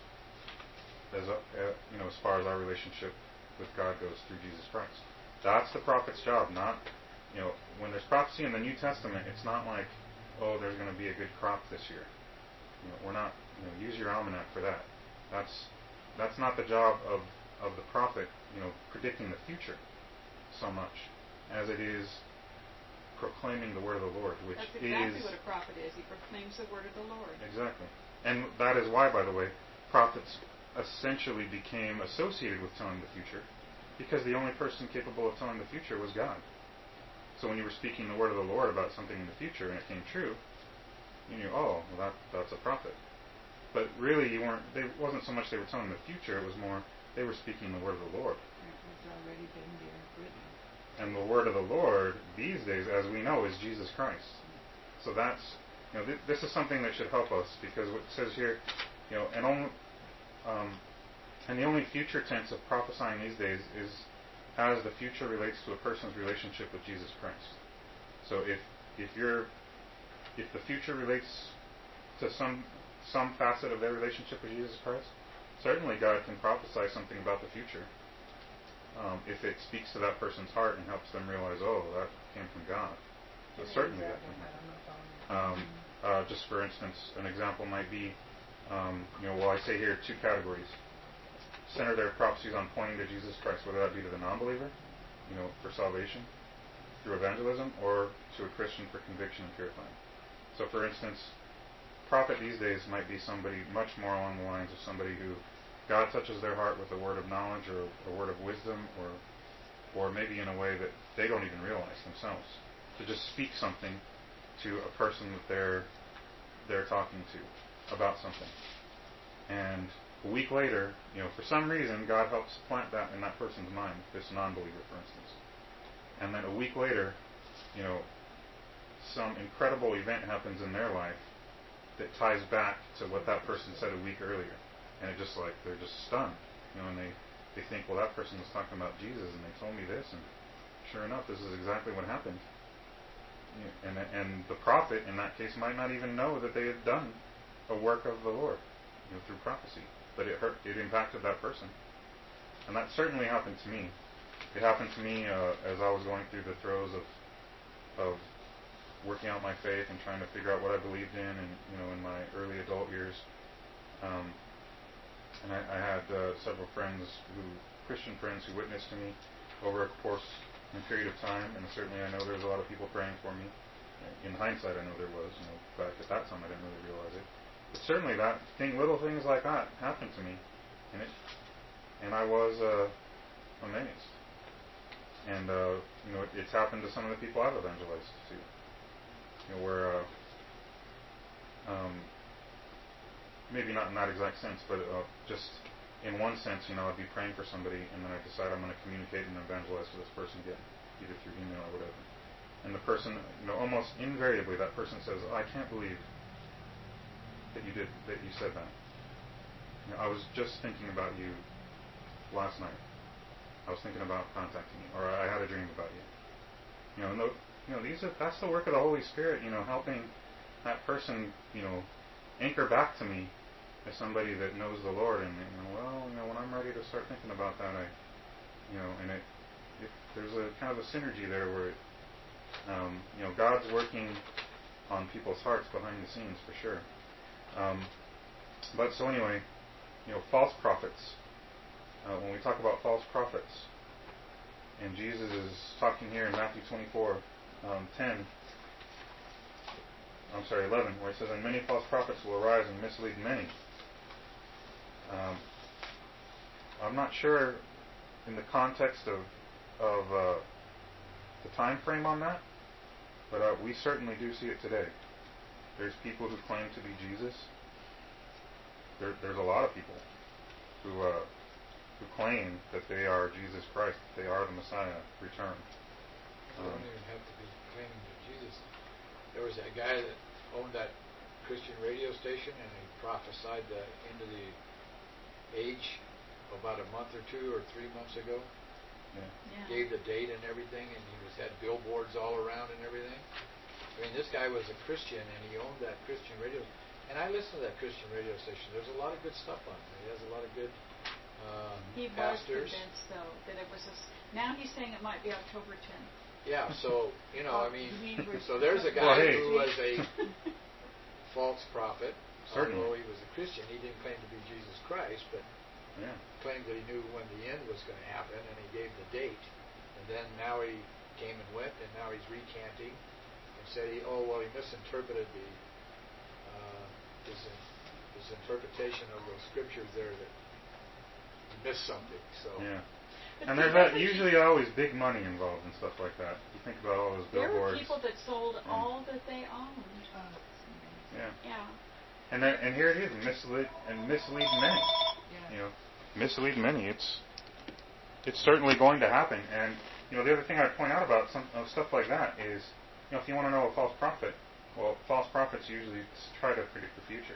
S3: as a, uh, you know, as far as our relationship with God goes through Jesus Christ. That's the prophet's job. Not, you know, when there's prophecy in the New Testament, it's not like, oh, there's going to be a good crop this year. You know, we're not. You know, use your almanac for that. That's that's not the job of of the prophet. You know, predicting the future so much as it is proclaiming the word of the Lord, which
S4: That's exactly
S3: is
S4: what a prophet is. He proclaims the word of the Lord.
S3: Exactly. And that is why, by the way, prophets essentially became associated with telling the future, because the only person capable of telling the future was God. So when you were speaking the word of the Lord about something in the future and it came true, you knew, oh, well, that that's a prophet. But really, you weren't. They, it wasn't so much they were telling the future; it was more they were speaking the word of the Lord.
S1: It was already been there, written.
S3: And the word of the Lord these days, as we know, is Jesus Christ. So that's, you know, th- this is something that should help us, because what it says here, you know, and only, um, and the only future tense of prophesying these days is as the future relates to a person's relationship with Jesus Christ. So if if you're if the future relates to some some facet of their relationship with Jesus Christ, certainly God can prophesy something about the future. Um, if it speaks to that person's heart and helps them realize, oh, that came from God. So certainly that can happen. Um, uh, just for instance, an example might be, um, you know, well, I say here two categories. Center their prophecies on pointing to Jesus Christ, whether that be to the non-believer, you know, for salvation through evangelism, or to a Christian for conviction and purifying. So, for instance, prophet these days might be somebody much more along the lines of somebody who God touches their heart with a word of knowledge or a word of wisdom, or or maybe in a way that they don't even realize themselves, to just speak something to a person that they're they're talking to about something. And a week later, you know, for some reason, God helps plant that in that person's mind, this non-believer, for instance. And then a week later, you know, some incredible event happens in their life that ties back to what that person said a week earlier. And it just like, they're just stunned. You know, and they, they think, well, that person was talking about Jesus, and they told me this, and sure enough, this is exactly what happened. You know, and and the prophet, in that case, might not even know that they had done a work of the Lord, you know, through prophecy. But it hurt, it impacted that person. And that certainly happened to me. It happened to me uh, as I was going through the throes of of working out my faith and trying to figure out what I believed in, and you know, in my early adult years. Um, and I, I had uh, several friends, who Christian friends, who witnessed to me over a course and period of time, and certainly I know there was a lot of people praying for me. In hindsight, I know there was. You know, back at that time, I didn't really realize it. But certainly, that thing, little things like that happened to me, and it, and I was uh, amazed. And uh, you know, it, it's happened to some of the people I've evangelized to. You know, where uh, um, maybe not in that exact sense, but uh, just in one sense, you know, I'd be praying for somebody, and then I decide I'm going to communicate and evangelize to this person again, either through email or whatever. And the person, you know, almost invariably, that person says, oh, "I can't believe that you did that. You said that. You know, I was just thinking about you last night. I was thinking about contacting you, or I had a dream about you." You know, no, you know, these are that's the work of the Holy Spirit. You know, helping that person, you know, anchor back to me as somebody that knows the Lord, and you know, well, you know, when I'm ready to start thinking about that, I, you know, and it, it there's a kind of a synergy there where, it, um, you know, God's working on people's hearts behind the scenes for sure. Um, but so anyway, you know, false prophets. Uh, when we talk about false prophets, and Jesus is talking here in Matthew twenty-four, um, ten. I'm sorry, eleven, where he says, "And many false prophets will arise and mislead many." Um, I'm not sure in the context of of uh, the time frame on that, but uh, we certainly do see it today. there's people who claim to be Jesus. There, there's a lot of people who uh, who claim that they are Jesus Christ, that they are the Messiah returned.
S6: You don't even have to be claiming to Jesus. There was that guy that owned that Christian radio station, and he prophesied the end of the age about a month or two or three months ago.
S3: Yeah.
S4: Yeah.
S6: Gave the date and everything, and he was had billboards all around and everything. I mean, this guy was a Christian, and he owned that Christian radio. And I listened to that Christian radio station. There's a lot of good stuff on there. He has a lot of good uh,
S4: He was
S6: pastors.
S4: convinced, though, that it was a... s- Now he's saying it might be October tenth.
S6: Yeah, so, you know, I
S1: Oh,
S6: mean,
S1: you mean we're-
S6: so there's a guy
S3: Well, hey.
S6: who was a false prophet.
S3: Certainly.
S6: Although he was a Christian, he didn't claim to be Jesus Christ, but
S3: Yeah.
S6: claimed that he knew when the end was going to happen, and he gave the date. And then now he came and went, and now he's recanting and said, he, oh, well, he misinterpreted the uh, his, his interpretation of those scriptures there, that he missed something. So
S3: Yeah.
S4: But
S3: And
S4: see,
S3: there's
S4: there
S3: that,
S4: were-
S3: usually always big money involved and stuff like that. You think about all those
S4: There were
S3: billboards.
S4: people that sold
S3: Mm.
S4: all that they owned.
S1: Oh, it's amazing.
S3: Yeah.
S4: Yeah.
S3: And then, and here it is, mislead and mislead many.
S1: Yeah.
S3: You know, mislead many. It's it's certainly going to happen. And you know, the other thing I'd point out about some uh, stuff like that is, you know, if you want to know a false prophet, well, false prophets usually try to predict the future.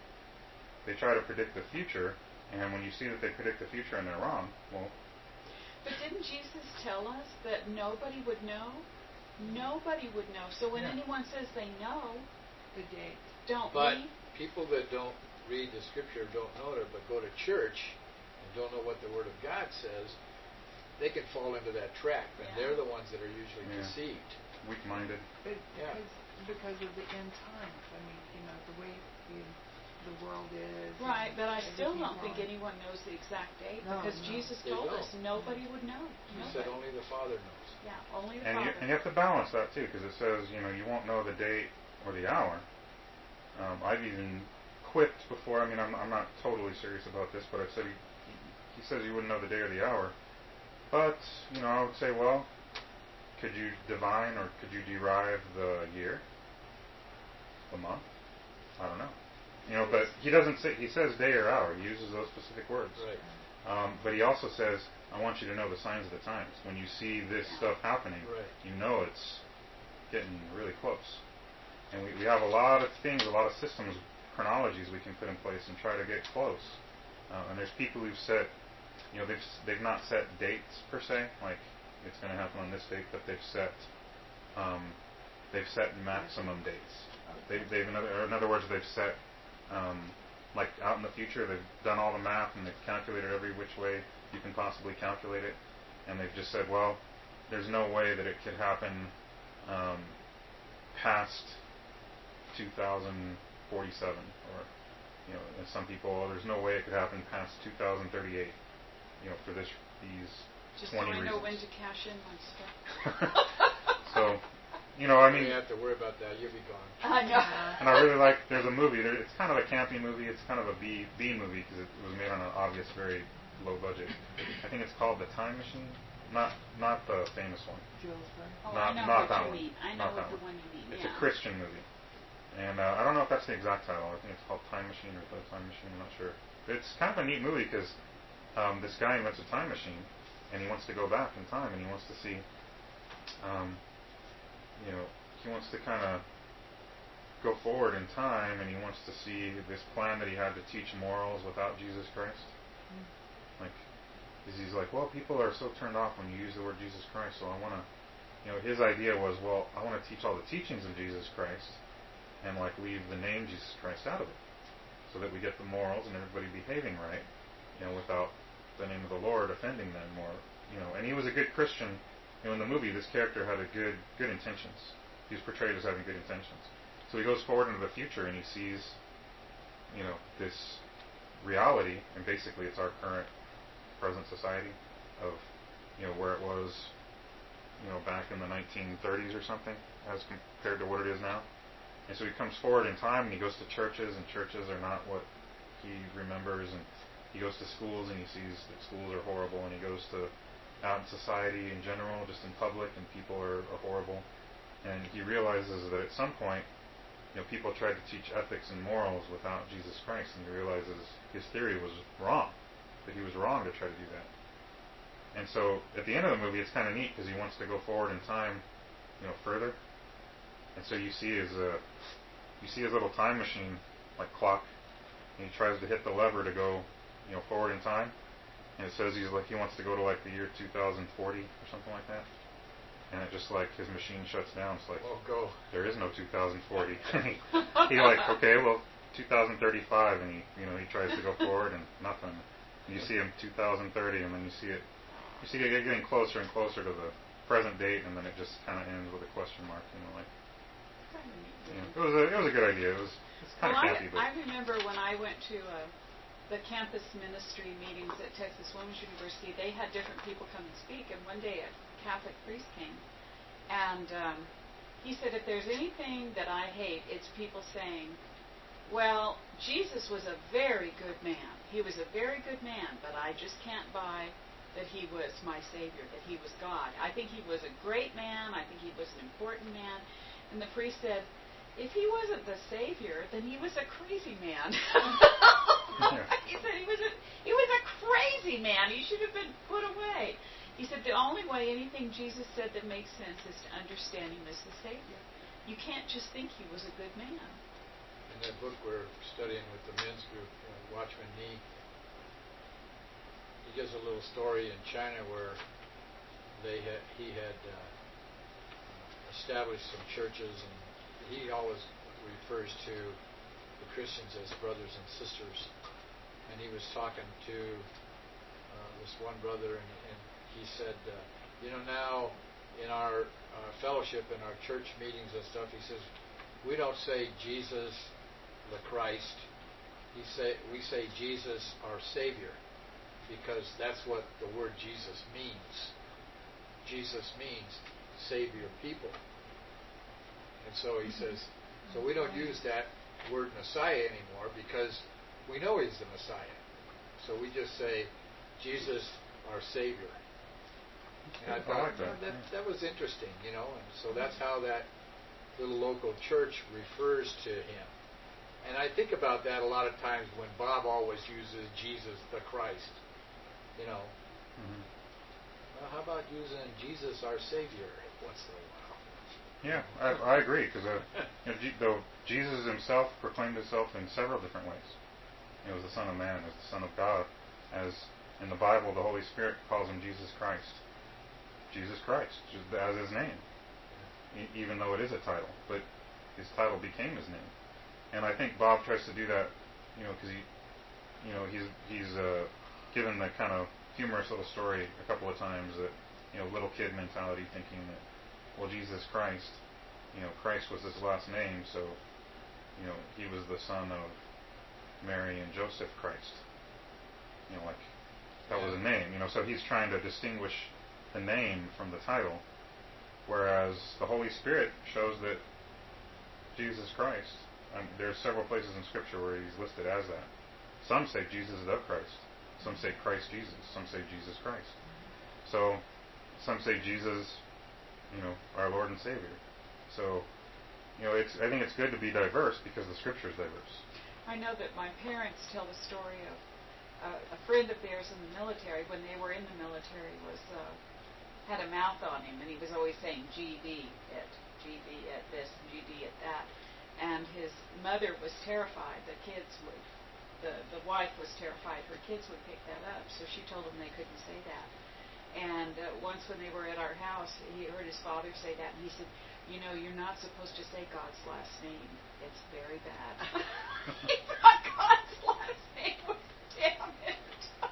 S3: They try to predict the future, and when you see that they predict the future and they're wrong, well,
S4: But didn't Jesus tell us that nobody would know? Nobody would know. So when
S3: Yeah.
S4: anyone says they know,
S1: The date.
S4: don't
S6: But
S4: we?
S6: people that don't read the scripture, don't know it, but go to church and don't know what the Word of God says, they can fall into that trap, and
S4: Yeah.
S6: they're the ones that are usually
S3: Yeah.
S6: deceived.
S3: weak-minded.
S1: But
S6: Yeah.
S1: because, because of the end times. I mean, you know, the way the, the world is. and
S4: Right, but I still
S1: everything
S4: don't think
S1: wrong.
S4: anyone knows the exact date
S1: No,
S4: because
S1: no.
S4: Jesus
S6: They
S4: told
S6: don't.
S4: us nobody would know.
S6: He
S4: Nobody.
S6: said only the Father knows.
S4: Yeah, only the
S3: And you,
S4: Father.
S3: and you have to balance that too, because it says, you know, you won't know the date or the hour. Um, I've even quipped before. I mean, I'm, I'm not totally serious about this, but I said he, he says you wouldn't know the day or the hour. But you know, I would say, well, could you divine or could you derive the year, the month? I don't know. You know, but he doesn't say. He says day or hour. He uses those specific words.
S6: Right.
S3: Um, but he also says, I want you to know the signs of the times. When you see this stuff happening,
S6: Right.
S3: you know it's getting really close. And we, we have a lot of things, a lot of systems, chronologies we can put in place and try to get close. Uh, and there's people who've set, you know, they've they've not set dates per se, like it's going to happen on this date, but they've set um, they've set maximum dates. They, they've in other, or in other words, they've set um, like out in the future, they've done all the math and they've calculated every which way you can possibly calculate it, and they've just said, well, there's no way that it could happen um, past two thousand forty-seven, or you know, and some people, well, there's no way it could happen past two thousand thirty-eight, you know, for this these
S4: Just so
S3: twenty
S4: I know when
S3: reasons.
S4: to cash in my stuff.
S3: So, you know, I
S6: You
S3: mean,
S6: don't have to worry about that. You'll be gone.
S4: I know.
S3: and I really like. There's a movie. There, it's kind of a campy movie. It's kind of a B B movie because it was made on an obvious, very low budget. I think it's called The Time Machine. Not not the famous one.
S1: Jules Verne.
S4: Oh,
S3: Not-
S4: I know
S3: not
S4: what
S3: that
S4: you
S3: one.
S4: mean. I know
S3: Not
S4: what
S3: that
S4: the
S3: one.
S4: one you mean.
S3: It's
S4: yeah.
S3: a Christian movie, and uh, I don't know if that's the exact title. I think it's called Time Machine or The Time Machine. I'm not sure. But it's kind of a neat movie because um, this guy invents a time machine, and he wants to go back in time, and he wants to see, um, you know, he wants to kind of go forward in time, and he wants to see this plan that he had to teach morals without Jesus Christ. Like, is he's like, well, people are so turned off when you use the word Jesus Christ, so I want to, you know, his idea was, well, I want to teach all the teachings of Jesus Christ, and like leave the name Jesus Christ out of it, so that we get the morals and everybody behaving right, you know, without the name of the Lord offending them, or you know. And he was a good Christian. You know, in the movie, this character had a good good intentions. He was portrayed as having good intentions. So he goes forward into the future and he sees, you know, this reality, and basically it's our current present society of, you know, where it was, you know, back in the nineteen thirties or something, as compared to what it is now. And so he comes forward in time and he goes to churches, and churches are not what he remembers, and he goes to schools and he sees that schools are horrible, and he goes to out in society in general, just in public, and people are, are horrible. And he realizes that at some point, you know, people tried to teach ethics and morals without Jesus Christ, and he realizes his theory was wrong, that he was wrong to try to do that. And so at the end of the movie, it's kind of neat because he wants to go forward in time, you know, further. And so you see his, uh, you see his little time machine, like clock, and he tries to hit the lever to go, you know, forward in time. And it says he's like he wants to go to like the year two thousand forty or something like that. And it just like his machine shuts down. It's like,
S6: Well, go.
S3: there is no two thousand forty. he, he like, okay, well, two thousand thirty-five, and he, you know, he tries to go forward and nothing. And you see him two thousand thirty, and then you see it, you see it getting closer and closer to the present date, and then it just kind of ends with a question mark. You know, like, you know, it was a it was a good idea. It was it's kind
S4: well,
S3: of campy,
S4: I,
S3: but
S4: I remember when I went to uh, the campus ministry meetings at Texas Women's University, they had different people come and speak, and one day a Catholic priest came, and um, he said, if there's anything that I hate, it's people saying, well, Jesus was a very good man. He was a very good man, but I just can't buy that he was my Savior, that he was God. I think he was a great man. I think he was an important man. And the priest said, if he wasn't the Savior, then he was a crazy man.
S3: Yeah.
S4: He said he was a he was a crazy man. He should have been put away. He said the only way anything Jesus said that makes sense is to understand him as the Savior. You can't just think he was a good man.
S6: In that book we're studying with the men's group, uh, Watchman Nee, he gives a little story in China where they had, he had uh, established some churches, and he always refers to the Christians as brothers and sisters. And he was talking to uh, this one brother, and, and he said, uh, you know, now in our uh, fellowship, in our church meetings and stuff, he says, we don't say Jesus the Christ. He say we say Jesus our Savior, because that's what the word Jesus means. Jesus means save your people. And so he says, so we don't use that word Messiah anymore because we know he's the Messiah. So we just say Jesus our Savior. And I thought,
S3: I like that.
S6: that that was interesting, you know, and so that's how that little local church refers to him. And I think about that a lot of times when Bob always uses Jesus the Christ. You know,
S3: mm-hmm.
S6: Well, how about using Jesus our Savior once in a while?
S3: Yeah, I, I agree, because uh, you know, G- though Jesus himself proclaimed himself in several different ways. He was the Son of Man, as the Son of God, as in the Bible the Holy Spirit calls him Jesus Christ. Jesus Christ, just as his name, e- even though it is a title, but his title became his name. And I think Bob tries to do that, you know, because he, you know, he's he's uh, given the kind of humorous little story a couple of times that, you know, little kid mentality, thinking that, well, Jesus Christ, you know, Christ was his last name, so, you know, he was the son of Mary and Joseph Christ. You know, like, that was a name, you know, so he's trying to distinguish the name from the title, whereas the Holy Spirit shows that Jesus Christ, um, there are several places in Scripture where he's listed as that. Some say Jesus the Christ. Some say Christ Jesus. Some say Jesus Christ. So, some say Jesus, you know, our Lord and Savior. So, you know, it's I think it's good to be diverse because the Scripture is diverse.
S4: I know that my parents tell the story of uh, a friend of theirs in the military. When they were in the military, was uh, had a mouth on him, and he was always saying G D it, G D it this, G D it that. And his mother was terrified that kids would, the, the wife was terrified her kids would pick that up, so she told them they couldn't say that. And uh, once when they were at our house, he heard his father say that, and he said, you know, you're not supposed to say God's last name. It's very bad. He thought God's last name was damn it.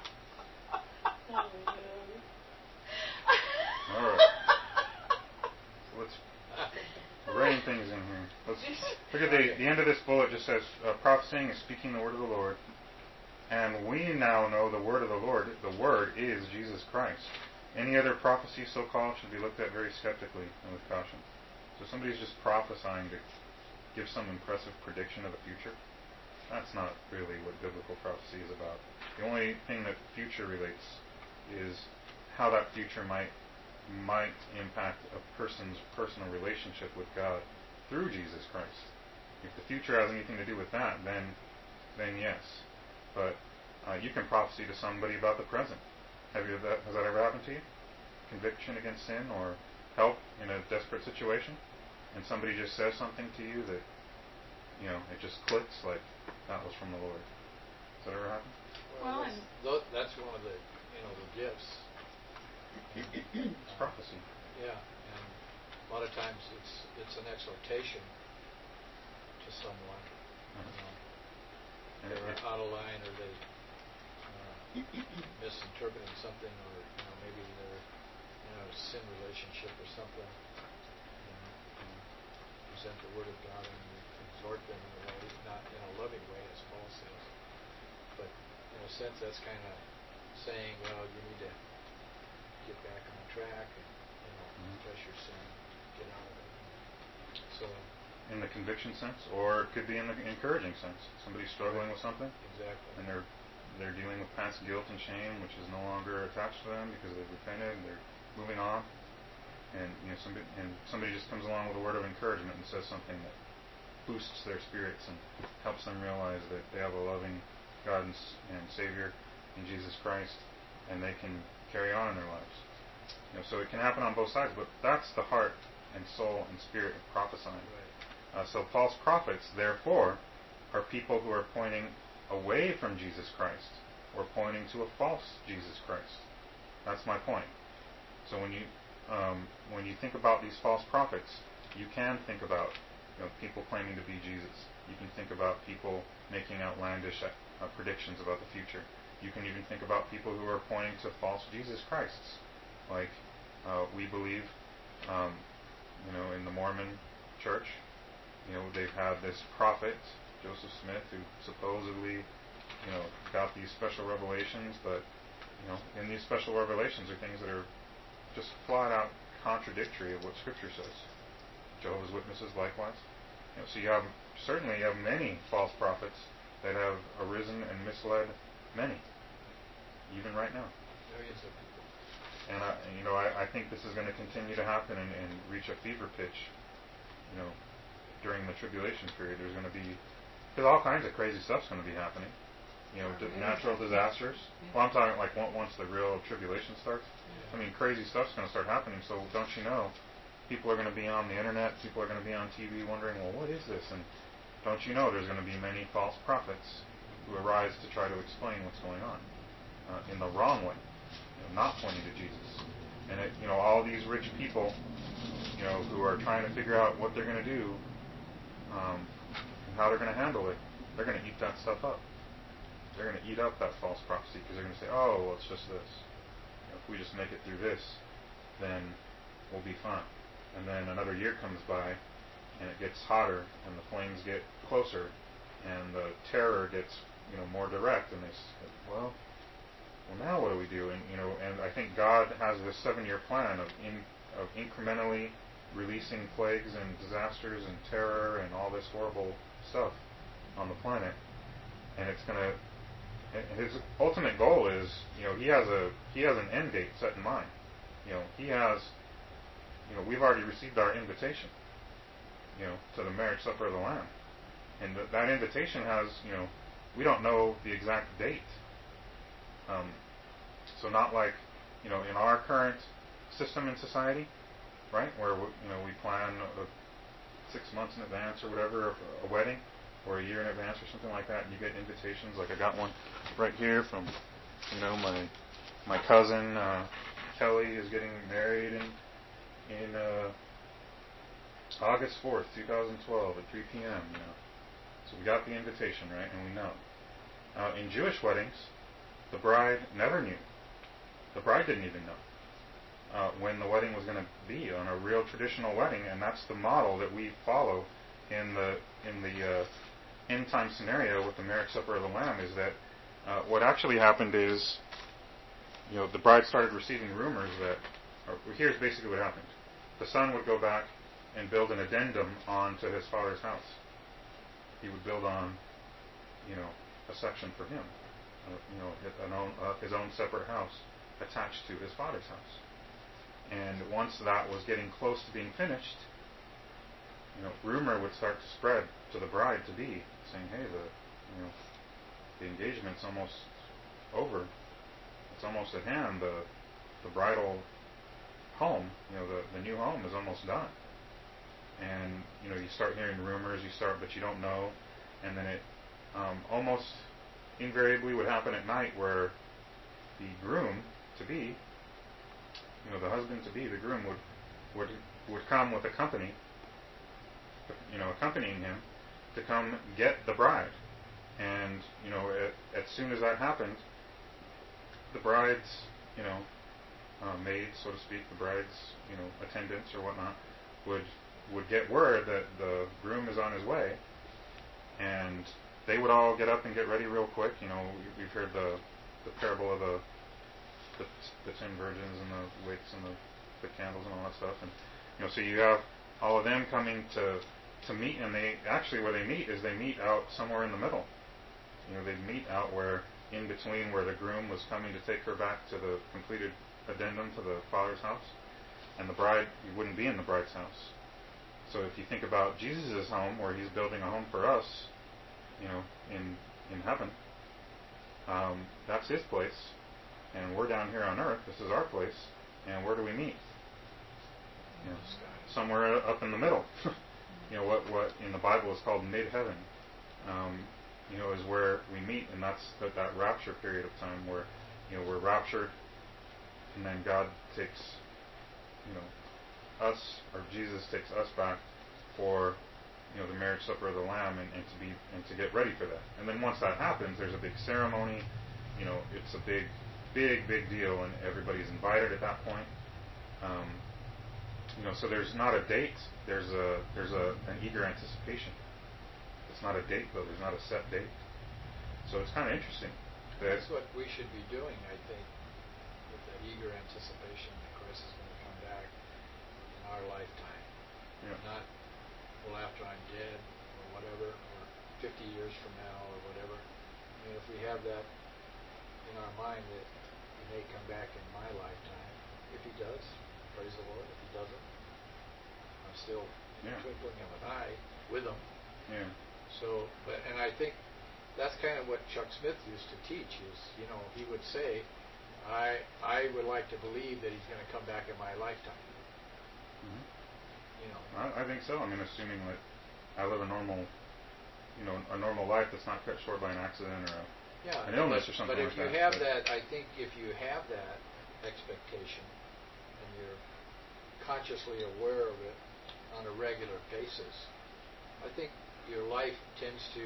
S3: All right. Let's rein things in here. Let's look at the, the end of this bullet. Just says, uh, prophesying is speaking the word of the Lord. And we now know the word of the Lord. The word is Jesus Christ. Any other prophecy, so-called, should be looked at very skeptically and with caution. So if somebody's just prophesying to give some impressive prediction of the future, that's not really what biblical prophecy is about. The only thing that future relates is how that future might might impact a person's personal relationship with God through Jesus Christ. If the future has anything to do with that, then then yes. But uh, you can prophesy to somebody about the present. Have you that, has that ever happened to you? Conviction against sin or help in a desperate situation, and somebody just says something to you that, you know, it just clicks like that was from the Lord. Has that ever happened?
S4: Well,
S6: that's, tho- that's one of the, you know, the gifts.
S3: It's prophecy.
S6: Yeah, and a lot of times it's it's an exhortation to someone.
S3: Uh-huh.
S6: You know,
S3: And
S6: they're
S3: it-
S6: out of line, or they uh, misinterpreting something, or you know, maybe they're in a sin relationship or something. You know, and present the Word of God and you exhort them in a way, not in a loving way, as Paul says, but in a sense, that's kind of saying, well, you need to get back on track and, you know,
S3: Mhm.
S6: confess your sin, get out of it. So,
S3: in the conviction sense, or it could be in the encouraging sense. Somebody's struggling with something,
S6: exactly.
S3: and they're they're dealing with past guilt and shame, which is no longer attached to them because they've repented and they're moving on. And you know, somebody and somebody just comes along with a word of encouragement and says something that boosts their spirits and helps them realize that they have a loving God and, and Savior in Jesus Christ, and they can carry on in their lives. You know, so it can happen on both sides, but that's the heart and soul and spirit of prophesying.
S6: Right.
S3: Uh, so false prophets, therefore, are people who are pointing away from Jesus Christ or pointing to a false Jesus Christ. That's my point. So when you um, when you think about these false prophets, you can think about, you know, people claiming to be Jesus. You can think about people making outlandish uh, predictions about the future. You can even think about people who are pointing to false Jesus Christs, like uh, we believe, um, you know, in the Mormon Church. You know, they've had this prophet, Joseph Smith, who supposedly, you know, got these special revelations, but, you know, in these special revelations are things that are just flat out contradictory of what Scripture says. Jehovah's Witnesses likewise. You know, so you have, certainly you have many false prophets that have arisen and misled many, even right now.
S6: Millions of people.
S3: And, I, you know, I, I think this is going to continue to happen and, and reach a fever pitch, you know, during the tribulation period. There's going to be, because all kinds of crazy stuff's going to be happening. You know, d- natural disasters. Well, I'm talking like once the real tribulation starts.
S6: Yeah.
S3: I mean, crazy stuff's going to start happening. So don't you know, people are going to be on the internet, people are going to be on T V wondering, well, what is this? And don't you know there's going to be many false prophets who arise to try to explain what's going on uh, in the wrong way, you know, not pointing to Jesus. And it, you know, all these rich people, you know, who are trying to figure out what they're going to do, um, and how they're going to handle it, they're going to eat that stuff up. They're going to eat up that false prophecy because they're going to say, oh, well, it's just this. You know, if we just make it through this, then we'll be fine. And then another year comes by, and it gets hotter, and the flames get closer, and the terror gets, you know, more direct. And they say, well, well, now what do we do? And you know, and I think God has this seven-year plan of in, of incrementally releasing plagues and disasters and terror and all this horrible stuff on the planet, and it's going to. His ultimate goal is, you know, he has a he has an end date set in mind. You know, he has, you know, we've already received our invitation, you know, to the marriage supper of the Lamb, and th- that invitation has, you know, we don't know the exact date. Um, so not like, you know, in our current system in society, right, where we, you know we plan uh, six months in advance or whatever a wedding, or a year in advance or something like that, and you get invitations. Like I got one right here from, you know, my my cousin uh, Kelly is getting married in in uh, August fourth, twenty twelve at three p.m. You know, so we got the invitation, right, and we know. Uh, in Jewish weddings, the bride never knew. The bride didn't even know uh, when the wedding was going to be on a real traditional wedding, and that's the model that we follow in the in the uh, end time scenario with the marriage supper of the Lamb. Is that uh, what actually happened is, you know, the bride started receiving rumors that, or here's basically what happened. The son would go back and build an addendum onto his father's house. He would build on, you know, a section for him, uh, you know, an own, uh, his own separate house attached to his father's house. And once that was getting close to being finished, you know, rumor would start to spread to the bride to be, saying, "Hey, the, you know, the engagement's almost over. It's almost at hand. The, the bridal home, you know, the, the new home is almost done." And you know, you start hearing rumors. You start, but you don't know. And then it um, almost invariably would happen at night, where the groom to be, you know, the husband to be, the groom would would would come with a company, you know, accompanying him to come get the bride. And you know, at, as soon as that happened, the bride's, you know, uh, maid, so to speak, the bride's, you know, attendants or whatnot, would would get word that the groom is on his way, and they would all get up and get ready real quick. You know, we've heard the the parable of the the, the ten virgins and the wicks and the, the candles and all that stuff, and you know, so you have all of them coming to to meet, and they actually where they meet is they meet out somewhere in the middle. You know, they meet out where in between where the groom was coming to take her back to the completed addendum to the father's house, and the bride, you wouldn't be in the bride's house. So if you think about Jesus' home, where he's building a home for us, you know, in in heaven, um, that's his place, and we're down here on earth. This is our place, and where do we meet? You know, somewhere up in the middle. You know, what what in the Bible is called mid-heaven. Um, you know, is where we meet, and that's that, that rapture period of time where, you know, we're raptured, and then God takes, you know, us, or Jesus takes us back for, you know, the marriage supper of the Lamb, and, and to be and to get ready for that. And then once that happens, there's a big ceremony. You know, it's a big, big, big deal, and everybody's invited at that point. Um, you know, so there's not a date. There's a there's a an eager anticipation. It's not a date, though. There's not a set date. So it's kind of interesting. That
S6: That's what we should be doing, I think, with that eager anticipation that Christ is going to come back in our lifetime.
S3: Yeah.
S6: Not, well, after I'm dead, or whatever, or fifty years from now, or whatever. I mean, if we have that in our mind that he may come back in my lifetime, if he does, praise the Lord. If he doesn't, I'm still
S3: Yeah.
S6: twinkling of an eye with him.
S3: Yeah.
S6: So, but and I think that's kind of what Chuck Smith used to teach. Is, you know, he would say, I I would like to believe that he's going to come back in my lifetime.
S3: Mm-hmm.
S6: You know,
S3: I, I think so. I mean, assuming that I live a normal, you know, a normal life that's not cut short by an accident or a,
S6: yeah,
S3: an illness
S6: but,
S3: or something
S6: but if
S3: like
S6: you
S3: that.
S6: have
S3: but,
S6: that, I think if you have that expectation and you're consciously aware of it on a regular basis, I think your life tends to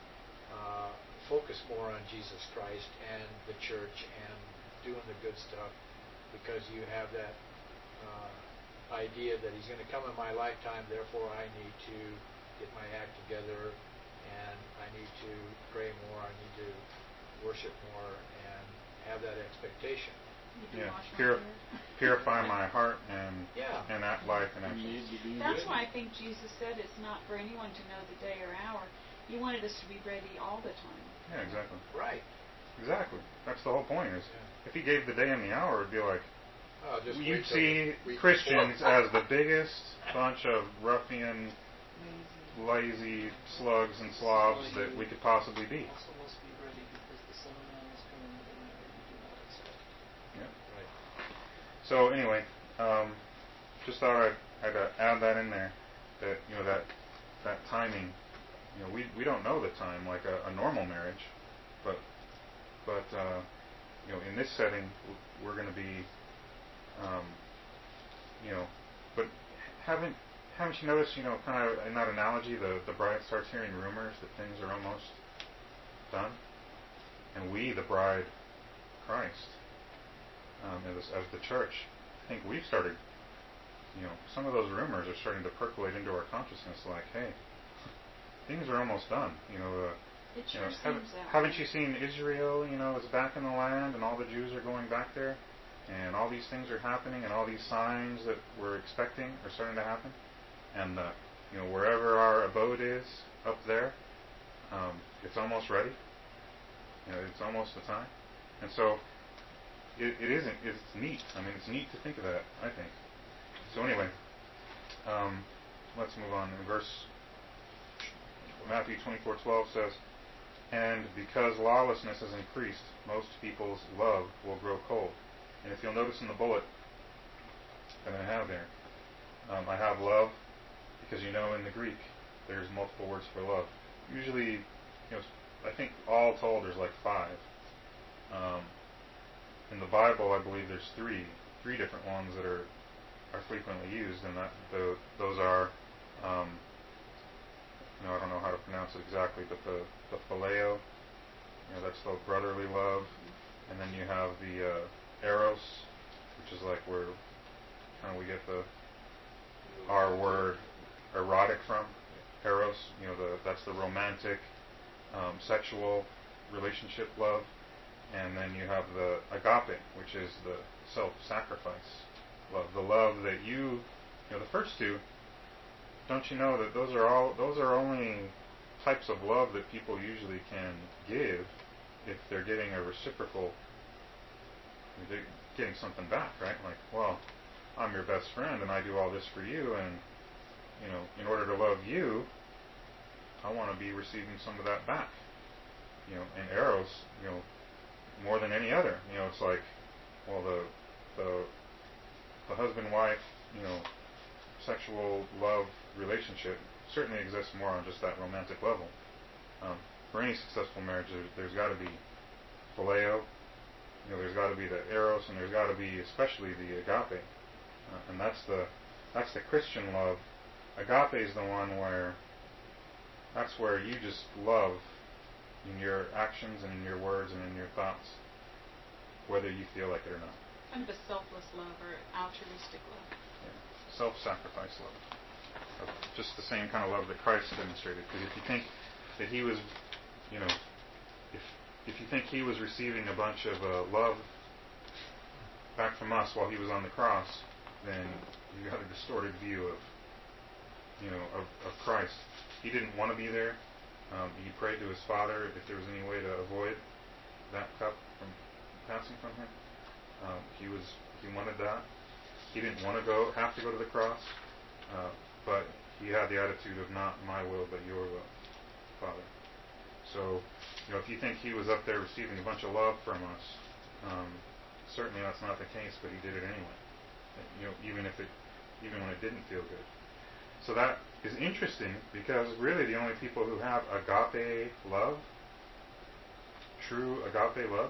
S6: uh, focus more on Jesus Christ and the church and doing the good stuff, because you have that uh, idea that he's going to come in my lifetime, therefore I need to get my act together, and I need to pray more, I need to worship more, and have that expectation.
S3: yeah, pur- purify my heart and
S6: Yeah.
S3: and act life and
S2: You
S3: actions.
S2: need to be
S4: That's
S2: ready.
S4: why I think Jesus said it's not for anyone to know the day or hour. He wanted us to be ready all the time.
S3: Yeah, exactly.
S6: Right.
S3: Exactly. That's the whole point. Is
S6: Yeah.
S3: if he gave the day and the hour, it'd be like,
S6: Oh, just
S3: you'd
S6: wait till
S3: see
S6: the week
S3: Christians
S6: before.
S3: as the biggest bunch of ruffian,
S1: Lazy.
S3: lazy slugs and slobs that we could possibly be.
S5: Also must be ready because the Son of Man is coming at an hour you do not expect.
S3: Yeah.
S6: Right.
S3: So anyway, um, just thought I'd, I'd uh, add that in there. That, you know, that that timing. You know, we we don't know the time like a, a normal marriage, but but uh, you know, in this setting, we're going to be, um, you know, but haven't haven't you noticed, you know, kind of in that analogy, the the bride starts hearing rumors that things are almost done, and we, the bride, Christ, um, as as the church, I think we've started, you know, some of those rumors are starting to percolate into our consciousness, like, hey, things are almost done. You know, uh,
S4: It
S3: you
S4: sure
S3: know,
S4: seems
S3: haven't,
S4: that
S3: haven't
S4: way.
S3: you seen Israel? You know, is back in the land, and all the Jews are going back there, and all these things are happening, and all these signs that we're expecting are starting to happen, and uh, you know, wherever our abode is up there, um, it's almost ready. You know, it's almost the time, and so it, it isn't. It's neat. I mean, it's neat to think of that, I think. So anyway, um, let's move on. In verse Matthew twenty-four twelve says, "And because lawlessness has increased, most people's love will grow cold." And if you'll notice in the bullet that I have there, um, I have love because, you know, in the Greek there's multiple words for love. Usually, you know, I think all told there's like five. Um, in the Bible, I believe there's three, three different ones that are are frequently used, and that the, those are, um, you know, I don't know how to pronounce it exactly, but the the phileo, you know, that's the brotherly love, and then you have the uh, eros, which is like where kind of we get the our word erotic from, eros. You know, the that's the romantic, um, sexual relationship love. And then you have the agape, which is the self-sacrifice love, the love that you, you know, the first two. Don't you know that those are all those are only types of love that people usually can give if they're getting a reciprocal, they're getting something back, right? Like, well, I'm your best friend and I do all this for you, and you know, in order to love you, I want to be receiving some of that back. You know, and eros, you know, more than any other. You know, it's like, well, the the the husband-wife, you know, sexual love relationship certainly exists more on just that romantic level. Um, for any successful marriage, there, there's got to be phileo, you know, there's got to be the eros, and there's got to be especially the agape, uh, and that's the that's the Christian love. Agape is the one where that's where you just love in your actions and in your words and in your thoughts, whether you feel like it or not.
S4: Kind of a selfless love or altruistic love.
S3: Yeah. Self-sacrifice love. Just the same kind of love that Christ demonstrated. Because if you think that he was, you know, if if you think he was receiving a bunch of uh, love back from us while he was on the cross, then you have a distorted view of, you know, of, of Christ. He didn't want to be there. Um, he prayed to his Father if there was any way to avoid that cup from passing from him. Um, he was he wanted that. He didn't want to go have to go to the cross, uh, but he had the attitude of not my will but your will, Father. So, you know, if you think he was up there receiving a bunch of love from us, um, certainly that's not the case. But he did it anyway. You know, even if it, even when it didn't feel good. So that is interesting because really the only people who have agape love, true agape love,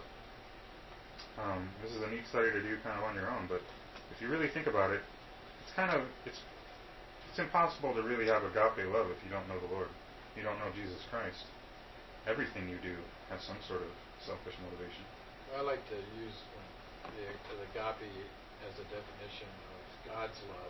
S3: um, this is a neat study to do kind of on your own, but if you really think about it, it's kind of, it's it's impossible to really have agape love if you don't know the Lord. You don't know Jesus Christ. Everything you do has some sort of selfish motivation.
S6: I like to use the, the agape as a definition of God's love.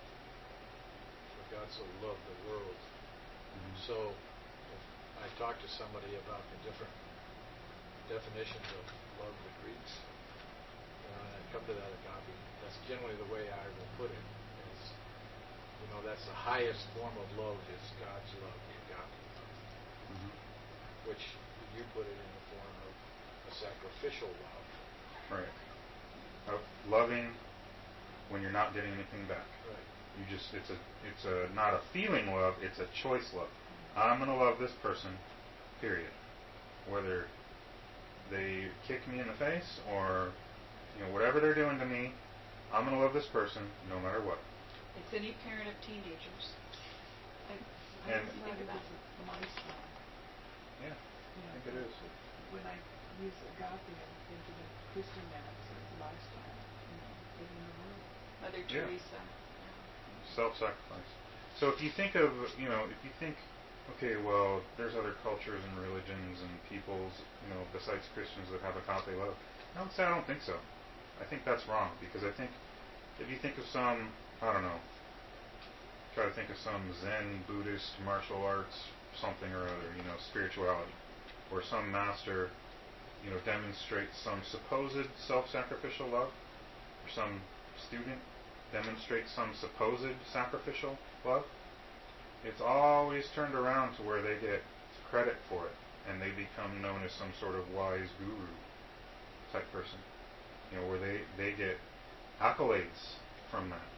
S6: For God so loved the world. Mm-hmm. So if I talk to somebody about the different definitions of love the Greeks, uh, and I come to that agape, that's generally the way I will put it. Is, you know, that's the highest form of love is God's love, the agape love, mm-hmm. which you put it in the form of a sacrificial love.
S3: Right. Of loving when you're not getting anything back.
S6: Right.
S3: You just, it's a, it's a, not a feeling love, it's a choice love. I'm going to love this person, period. Whether they kick me in the face or, you know, whatever they're doing to me, I'm going to love this person no matter what.
S4: It's any parent of teenagers. I,
S3: and
S1: I think about it. It's a lifestyle.
S3: Yeah,
S1: You know,
S3: I think it is.
S1: When I use agape, I'm thinking of Christian man, it's a lifestyle. You know, living the world.
S4: Mother
S3: Yeah.
S4: Teresa.
S3: Self-sacrifice. So if you think of, you know, if you think, okay, well, there's other cultures and religions and peoples, you know, besides Christians that have agape love. I would say I don't think so. I think that's wrong because I think if you think of some, I don't know, try to think of some Zen, Buddhist, martial arts, something or other, you know, spirituality, where some master, you know, demonstrates some supposed self-sacrificial love, or some student demonstrates some supposed sacrificial love, it's always turned around to where they get credit for it, and they become known as some sort of wise guru type person, you know, where they, they get accolades from that.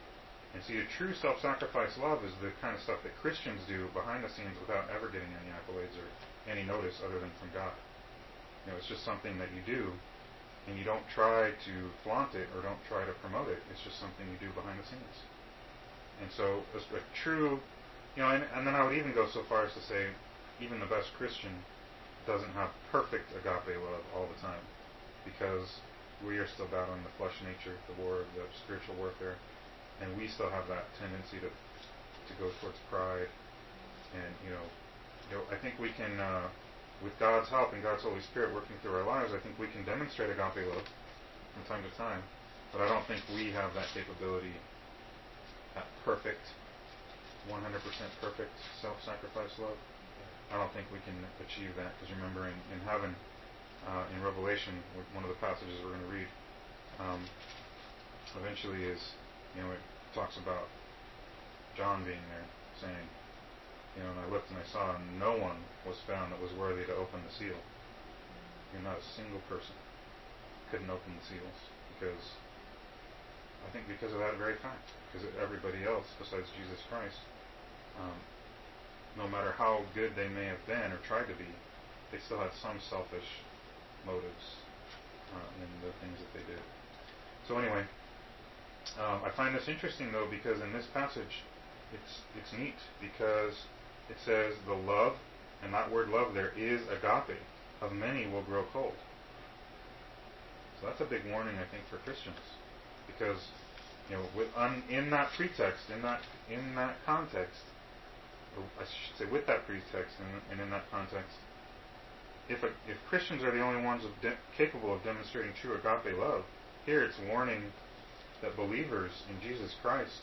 S3: And see, a true self-sacrifice love is the kind of stuff that Christians do behind the scenes without ever getting any accolades or any notice other than from God. You know, it's just something that you do, and you don't try to flaunt it or don't try to promote it. It's just something you do behind the scenes. And so, a, a true, you know, and, and then I would even go so far as to say, even the best Christian doesn't have perfect agape love all the time, because we are still battling the flesh nature, the war, the spiritual warfare, and we still have that tendency to to go towards pride. And you know, you know, I think we can, uh, with God's help and God's Holy Spirit working through our lives, I think we can demonstrate agape love from time to time. But I don't think we have that capability at perfect, one hundred percent perfect self-sacrifice love. I don't think we can achieve that, because remember in, in heaven, uh, in Revelation, one of the passages we're going to read, um, eventually is, you know, it talks about John being there, saying, you know, and I looked and I saw, and no one was found that was worthy to open the seal. You know, not a single person couldn't open the seals, because I think because of that very fact, because everybody else besides Jesus Christ, um, no matter how good they may have been or tried to be, they still had some selfish motives uh, in the things that they did. So anyway, um, I find this interesting though, because in this passage, it's it's neat, because it says the love, and that word love there is agape, of many will grow cold. So that's a big warning, I think, for Christians, because you know, with, um, in that pretext, in that in that context, or I should say with that pretext and, and in that context, if a, if Christians are the only ones of de- capable of demonstrating true agape love, here it's warning that believers in Jesus Christ,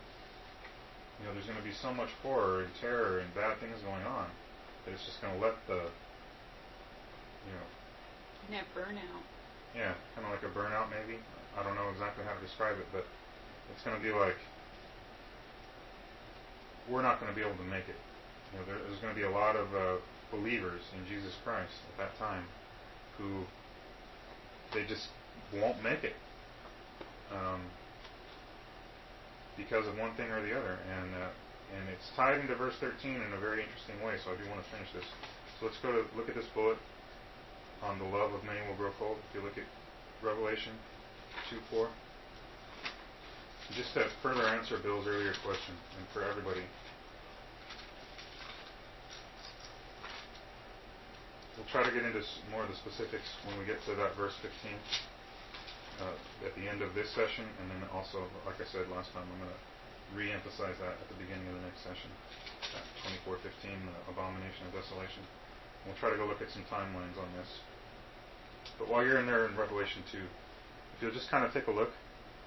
S3: you know, there's going to be so much horror and terror and bad things going on that it's just going to let the, you know,
S4: Net burnout.
S3: yeah, kind of like a burnout maybe. I don't know exactly how to describe it, but it's going to be like, we're not going to be able to make it. You know, there, there's going to be a lot of uh, believers in Jesus Christ at that time who they just won't make it um, because of one thing or the other, and uh, and it's tied into verse thirteen in a very interesting way. So I do want to finish this. So let's go to look at this bullet on the love of many will grow cold. If you look at Revelation two four. Just to further answer Bill's earlier question, and for everybody, we'll try to get into more of the specifics when we get to that verse fifteen uh, at the end of this session, and then also, like I said last time, I'm going to re-emphasize that at the beginning of the next session, twenty-four fifteen, the abomination of desolation. We'll try to go look at some timelines on this. But while you're in there in Revelation two, if you'll just kind of take a look,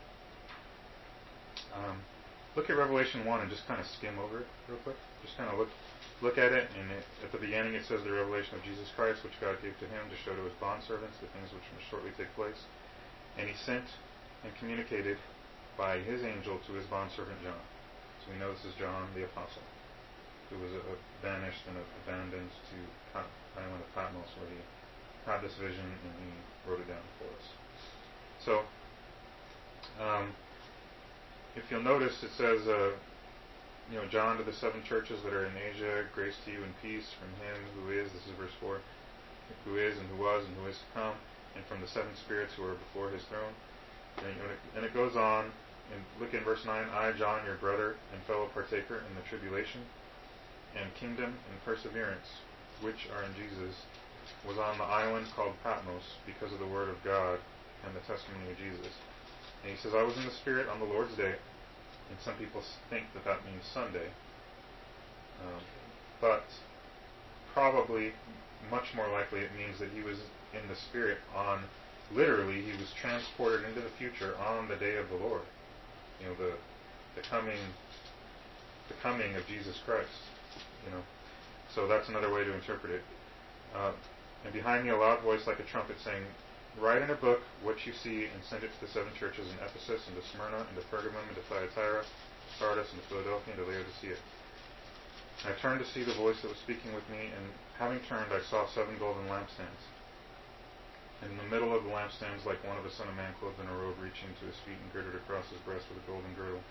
S3: Um, look at Revelation one and just kind of skim over it real quick. Just kind of look look at it, and it, at the beginning it says the revelation of Jesus Christ, which God gave to him to show to his bondservants the things which must shortly take place. And he sent and communicated by his angel to his bondservant John. So we know this is John the Apostle, who was uh, banished and abandoned to the island of Patmos, where he had this vision and he wrote it down for us. So, um, if you'll notice, it says, uh, you know, John to the seven churches that are in Asia, grace to you and peace from him who is, this is verse four, who is and who was and who is to come, and from the seven spirits who are before his throne. And, you know, and it goes on, and look in verse nine, I, John, your brother and fellow partaker in the tribulation and kingdom and perseverance, which are in Jesus, was on the island called Patmos because of the word of God and the testimony of Jesus. And he says, I was in the Spirit on the Lord's day, and some people think that that means Sunday. Um, but probably, much more likely, it means that he was in the Spirit on, literally, he was transported into the future on the day of the Lord. You know, the the coming, the coming of Jesus Christ. You know, so that's another way to interpret it. Uh, and behind me a loud voice like a trumpet saying, write in a book what you see and send it to the seven churches in Ephesus and to Smyrna and to Pergamum and to Thyatira, Sardis and to Philadelphia and to Laodicea. I turned to see the voice that was speaking with me, and having turned I saw seven golden lampstands. And in the middle of the lampstands, like one of the Son of Man clothed in a robe reaching to his feet and girded across his breast with a golden girdle.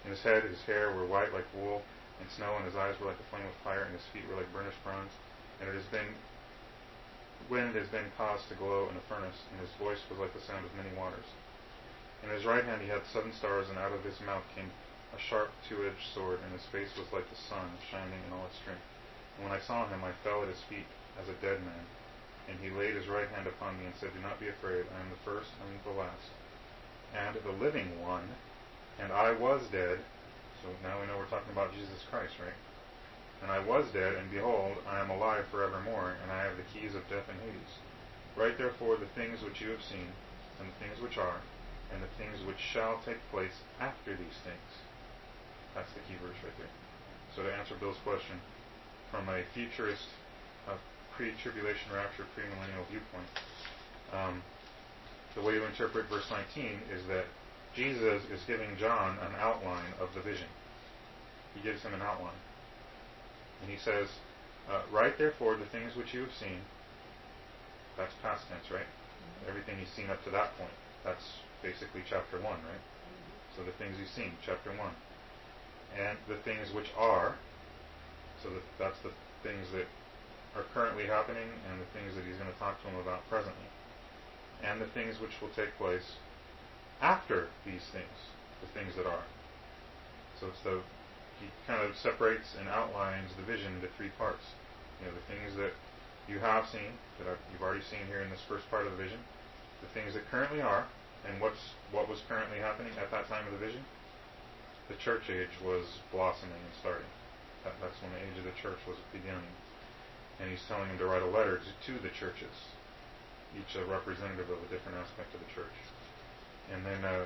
S3: In his head, his hair were white like wool and snow, and his eyes were like a flame of fire, and his feet were like burnished bronze. And it has been, wind has been caused to glow in a furnace, and his voice was like the sound of many waters. In his right hand he had seven stars, and out of his mouth came a sharp two-edged sword, and his face was like the sun, shining in all its strength. And when I saw him, I fell at his feet as a dead man. And he laid his right hand upon me and said, "Do not be afraid. I am the first and the last, and the living one. And I was dead." So now we know we're talking about Jesus Christ, right? "And I was dead, and behold, I am alive forevermore, and I have the keys of death and Hades. Write therefore the things which you have seen, and the things which are, and the things which shall take place after these things." That's the key verse right there. So to answer Bill's question, from a futurist, a pre-tribulation rapture, premillennial viewpoint, um, the way to interpret verse nineteen is that Jesus is giving John an outline of the vision. He gives him an outline. And he says, uh, "Write therefore the things which you have seen." That's past tense, right? Mm-hmm. Everything he's seen up to that point. That's basically chapter one, right? Mm-hmm. So the things he's seen, chapter one. And the things which are, so that that's the things that are currently happening and the things that he's going to talk to him about presently. And the things which will take place after these things, the things that are. So it's the, he kind of separates and outlines the vision into three parts. You know, the things that you have seen, that I've, you've already seen here in this first part of the vision, the things that currently are, and what's what was currently happening at that time of the vision. The church age was blossoming and starting. That, that's when the age of the church was beginning. And he's telling him to write a letter to, to the churches, each a representative of a different aspect of the church. And then, uh,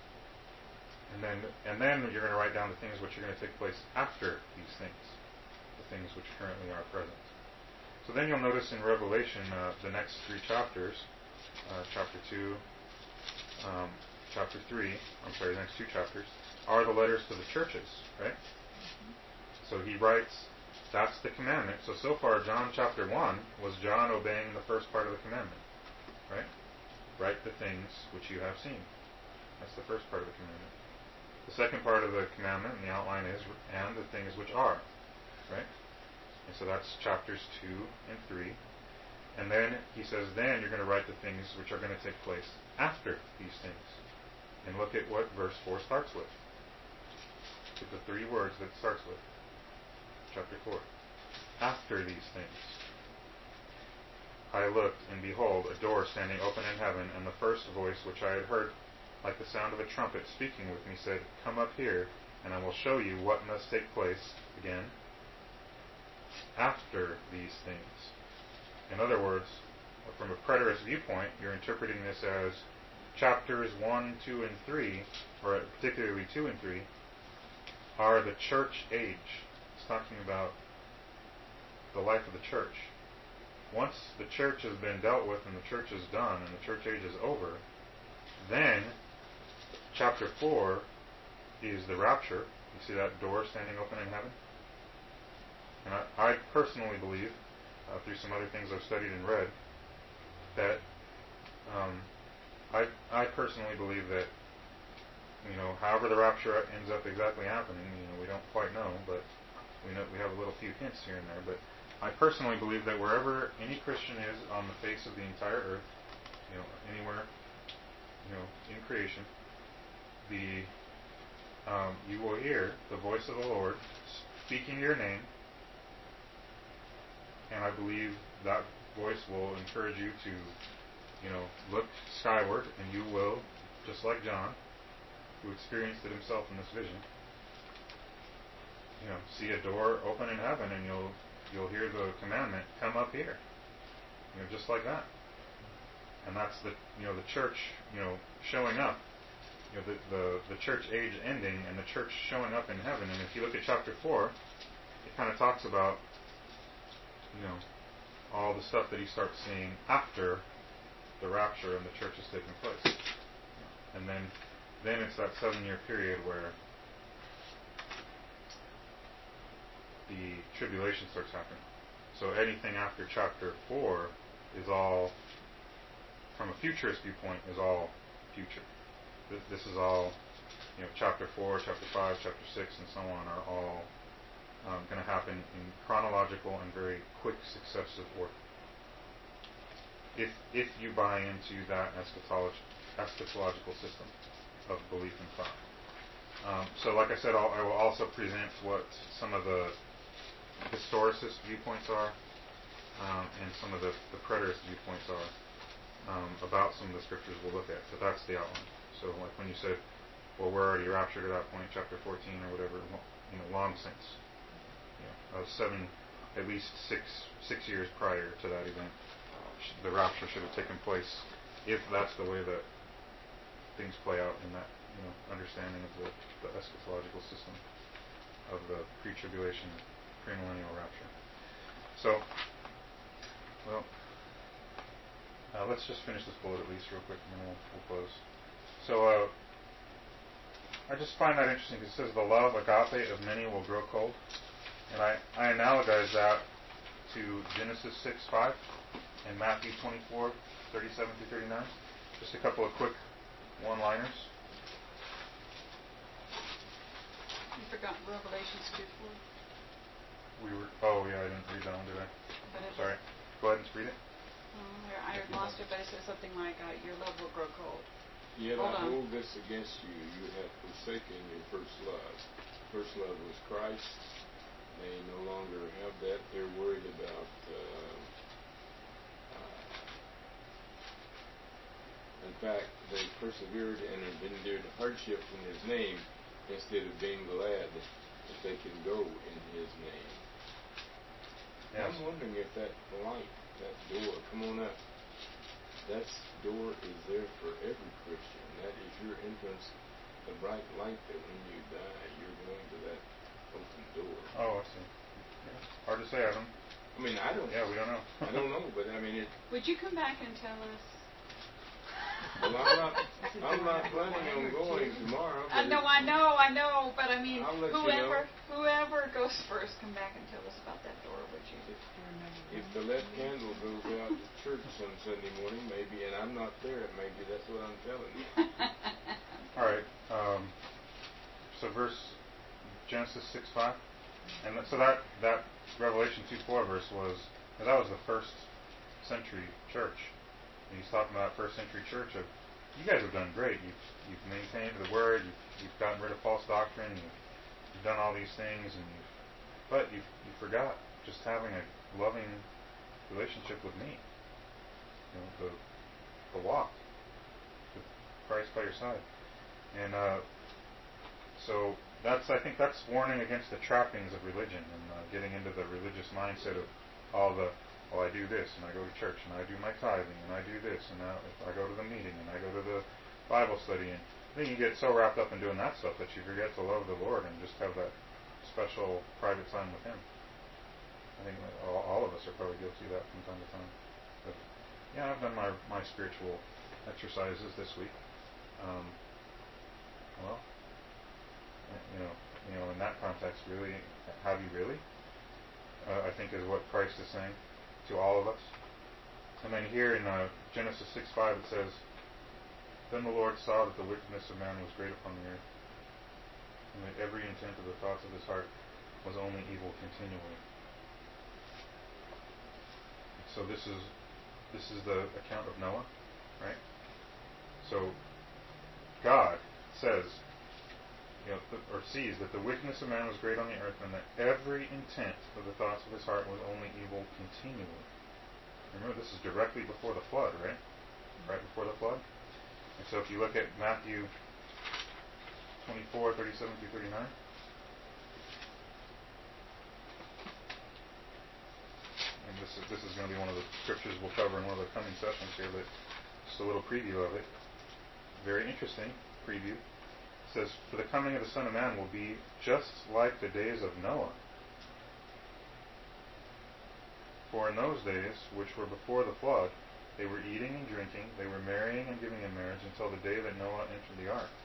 S3: and then, and then you're going to write down the things which are going to take place after these things, the things which currently are present. So then you'll notice in Revelation, uh, the next three chapters, uh, chapter two, um, chapter three, I'm sorry, the next two chapters, are the letters to the churches, right? Mm-hmm. So he writes, that's the commandment. So, so far, John chapter one was John obeying the first part of the commandment, right? Write the things which you have seen. That's the first part of the commandment. The second part of the commandment, and the outline is, and the things which are, right? And so that's chapters two and three. And then he says, then you're going to write the things which are going to take place after these things. And look at what verse four starts with. Look at the three words that it starts with. Chapter four. After these things. I looked, and behold, a door standing open in heaven, and the first voice which I had heard, like the sound of a trumpet speaking with me, said, "Come up here, and I will show you what must take place," again, after these things. In other words, from a preterist viewpoint, you're interpreting this as chapters one, two, and three, or particularly two and three, are the church age. It's talking about the life of the church. Once the church has been dealt with and the church is done and the church age is over, then chapter four is the rapture. You see that door standing open in heaven? And I, I personally believe, uh, through some other things I've studied and read, that um, I, I personally believe that, you know, however the rapture ends up exactly happening, you know, we don't quite know, but we know we have a little few hints here and there. But I personally believe that wherever any Christian is on the face of the entire earth, you know, anywhere, you know, in creation, the um, you will hear the voice of the Lord speaking your name, and I believe that voice will encourage you to, you know, look skyward, and you will, just like John, who experienced it himself in this vision, you know, see a door open in heaven, and you'll you'll hear the commandment, "Come up here," you know, just like that. And that's the you know the church you know showing up, you know the the the church age ending and the church showing up in heaven. And if you look at chapter four, it kind of talks about you know all the stuff that he starts seeing after the rapture and the church has taken place. And then then it's that seven-year period where the tribulation starts happening. So anything after chapter four is all, from a futurist viewpoint, is all future. This, this is all you know, chapter four, chapter five, chapter six, and so on are all um, going to happen in chronological and very quick successive order. If if you buy into that eschatology, eschatological system of belief and thought. Um, so, like I said, I'll, I will also present what some of the historicist viewpoints are, um, and some of the, the preterist viewpoints are um, about some of the scriptures we'll look at. So that's the outline. So, like when you said, well, we're already raptured at that point, chapter fourteen or whatever, you know, long since, you know, uh, seven, at least six six years prior to that event, the rapture should have taken place, if that's the way that things play out in that, you know, understanding of the, the eschatological system of the pre-tribulation, premillennial rapture. So, well, uh, let's just finish this bullet at least real quick, and then we'll, we'll close. So, uh, I just find that interesting because it says the love, agape, of many will grow cold, and I, I analogize that to Genesis six five and Matthew twenty-four thirty-seven through thirty-nine. Just a couple of quick one-liners.
S4: You forgot Revelations two four.
S3: We were. Oh yeah, I didn't read that one, did I?
S4: But it
S3: Sorry.
S4: was,
S3: Go ahead and read it.
S4: oh, I lost it, but it says something like, uh, "Your love will grow cold."
S2: Yet
S4: Hold
S2: I
S4: on.
S2: hold this against you: you have forsaken your first love. First love was Christ. They no longer have that. They're worried about. Uh, uh, in fact, they persevered and have endured hardship in His name, instead of being glad that they can go in His name.
S3: Yes.
S2: I'm wondering if that light, that door, come on up, that door is there for every Christian. That is your entrance, the bright light that when you die, you're going to that open door.
S3: Oh, I see. Yeah. Hard to say, Adam.
S2: I mean, I don't.
S3: Yeah, we don't know.
S2: I don't know, but I mean, it.
S4: Would you come back and tell us?
S2: Well, I'm not. I'm not planning on going tomorrow.
S4: I know, I know, I know, but I mean,
S2: I'll let you
S4: whoever,
S2: know.
S4: whoever goes first, come back and tell us about that door, would you?
S2: If the lead candle goes out to church on Sunday morning, maybe, and I'm not there, maybe that's what I'm telling you.
S3: All right. Um, so verse Genesis six five, and that, so that that Revelation two four verse was that was the first century church. And he's talking about first century church of, you guys have done great. You've you've maintained the word. You've, you've gotten rid of false doctrine. You've, you've done all these things, and you've, but you you forgot just having a loving relationship with me. You know, the the walk with Christ by your side, and uh, so that's I think that's warning against the trappings of religion and uh, getting into the religious mindset of all the. Well, I do this, and I go to church, and I do my tithing, and I do this, and I, I go to the meeting, and I go to the Bible study, and then you get so wrapped up in doing that stuff that you forget to love the Lord and just have that special private time with Him. I think all, all of us are probably guilty of that from time to time. But yeah, I've done my my spiritual exercises this week. Um, well, you know, you know, in that context, really, have you really? Uh, I think is what Christ is saying to all of us. And then here in uh, Genesis six five it says, "Then the Lord saw that the wickedness of man was great upon the earth, and that every intent of the thoughts of his heart was only evil continually." So this is this is the account of Noah, right? So God says, you know, or sees that the wickedness of man was great on the earth, and that every intent of the thoughts of his heart was only evil continually. Remember, this is directly before the flood, right? Right before the flood. And so if you look at Matthew twenty-four thirty-seven through thirty-nine. And this is this is going to be one of the scriptures we'll cover in one of the coming sessions here, but just a little preview of it. Very interesting preview. It says, "For the coming of the Son of Man will be just like the days of Noah. For in those days, which were before the flood, they were eating and drinking, they were marrying and giving in marriage until the day that Noah entered the ark.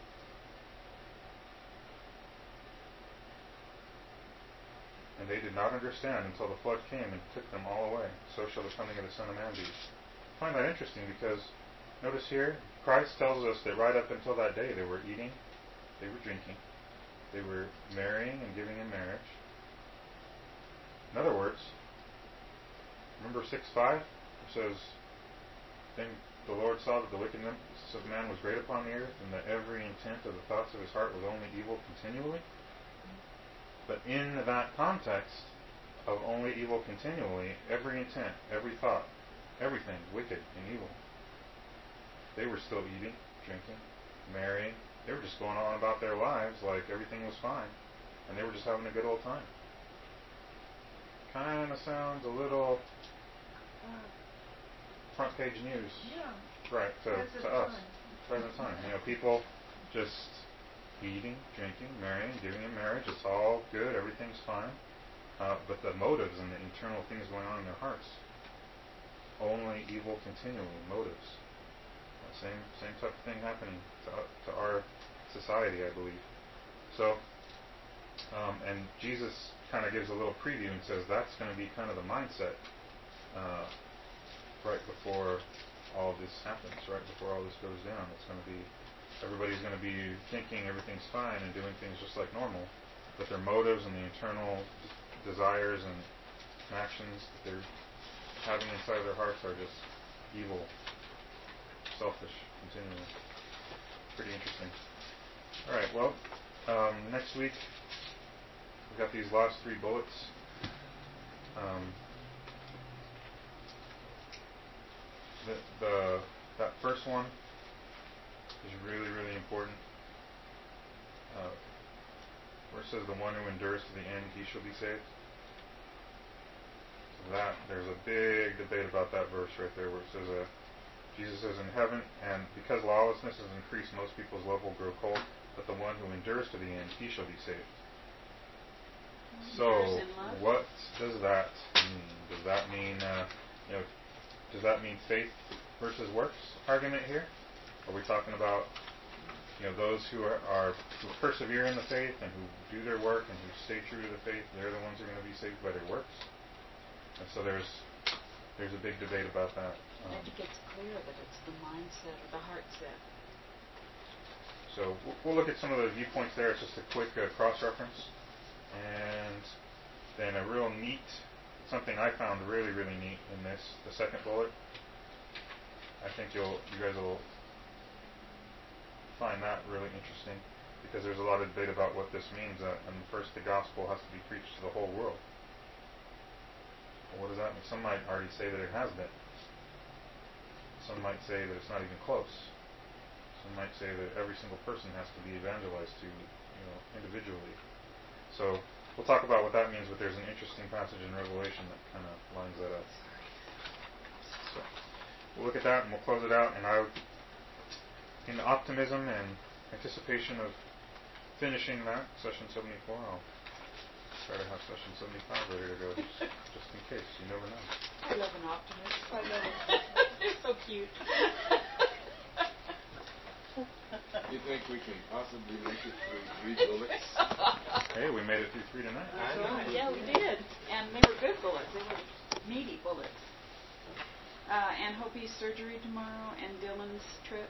S3: And they did not understand until the flood came and took them all away. So shall the coming of the Son of Man be." I find that interesting because, notice here, Christ tells us that right up until that day they were eating They were drinking. They were marrying and giving in marriage. In other words, remember six five? It says, then the Lord saw that the wickedness of man was great upon the earth, and that every intent of the thoughts of his heart was only evil continually. But in that context of only evil continually, every intent, every thought, everything wicked and evil. They were still eating, drinking, marrying. They were just going on about their lives like everything was fine, and they were just having a good old time. Kind of sounds a little
S1: Uh,
S3: front page news,
S1: yeah.
S3: right? To,
S1: Present
S3: to us,
S1: time.
S3: present time. You know, people just eating, drinking, marrying, giving in marriage. It's all good. Everything's fine. Uh, but the motives and the internal things going on in their hearts, only evil continually. Motives. Uh, same same type of thing happening to to our society, I believe. So, um, and Jesus kind of gives a little preview and says that's going to be kind of the mindset uh, right before all this happens, right before all this goes down. It's going to be, everybody's going to be thinking everything's fine and doing things just like normal, but their motives and the internal d- desires and actions that they're having inside of their hearts are just evil, selfish, continually. Pretty interesting. All right, well, um, next week we've got these last three bullets. Um, the, the that first one is really, really important. Uh, where it says, "The one who endures to the end, he shall be saved." So that there's a big debate about that verse right there, where it says, uh, Jesus says, "In heaven, and because lawlessness is increased, most people's love will grow cold. But the one who endures to the end, he shall be saved." So, what does that mean? Does that mean, uh, you know, does that mean faith versus works argument here? Are we talking about, you know, those who are, are who persevere in the faith and who do their work and who stay true to the faith? They're the ones who are going to be saved by their works. And so there's there's a big debate about that. Um,
S4: I think it's clear that it's the mindset or the heart set.
S3: So we'll look at some of the viewpoints there. It's just a quick uh, cross-reference. And then a real neat, something I found really, really neat in this, the second bullet. I think you'll, you guys will find that really interesting, because there's a lot of debate about what this means. Uh, and first, the gospel has to be preached to the whole world. Well, what does that mean? Some might already say that it has been. Some might say that it's not even close. Some might say that every single person has to be evangelized to, you know, individually. So we'll talk about what that means, but there's an interesting passage in Revelation that kind of lines that up. So we'll look at that and we'll close it out. And I, in optimism and anticipation of finishing that, session seventy-four, I'll try to have session seventy-five ready to go, just, just in case. You never know.
S4: I love an optimist.
S1: I know.
S4: They're so cute.
S2: You think we can possibly make it through three bullets?
S3: Hey, we made it through three tonight.
S6: I know.
S4: Yeah, we did. And they were good bullets. They were meaty bullets. Uh, and Hopi's surgery tomorrow and Dylan's trip.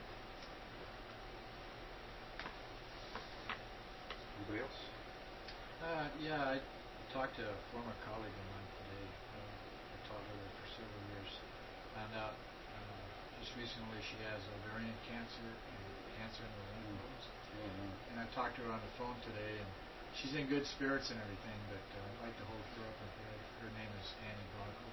S3: Anybody else?
S6: Uh, yeah, I talked to a former colleague of mine today. Uh, I taught with her for several years. Found out uh, just recently she has ovarian cancer and cancer in the lymph nodes.
S3: Mm-hmm.
S6: And I talked to her on the phone today, and she's in good spirits and everything, but uh, I'd like to hold her up in prayer. Her name is Annie Bronco.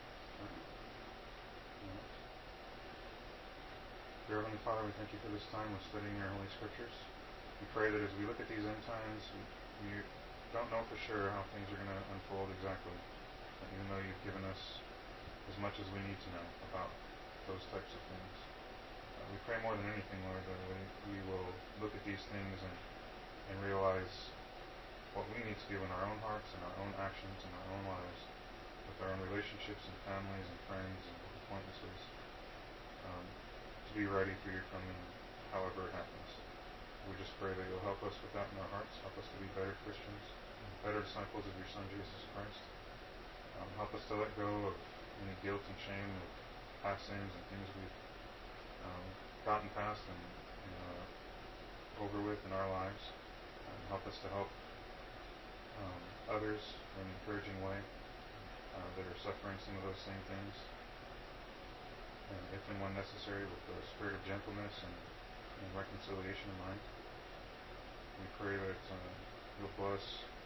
S3: Dear Heavenly Father, we thank you for this time of studying your Holy Scriptures. We pray that as we look at these end times, we, we don't know for sure how things are going to unfold exactly. But even though you've given us as much as we need to know about those types of things. Uh, we pray more than anything, Lord, that we, we will look at these things and, and realize what we need to do in our own hearts and our own actions and our own lives, with our own relationships and families and friends and acquaintances, um, to be ready for your coming, however it happens. We just pray that you'll help us with that in our hearts, help us to be better Christians, better disciples of your Son, Jesus Christ. Um, help us to let go of any guilt and shame of past sins and things we've um, gotten past and, and uh, over with in our lives. Um, help us to help um, others in an encouraging way uh, that are suffering some of those same things. And if and when necessary, with the spirit of gentleness and, and reconciliation in mind. We pray that uh, you'll bless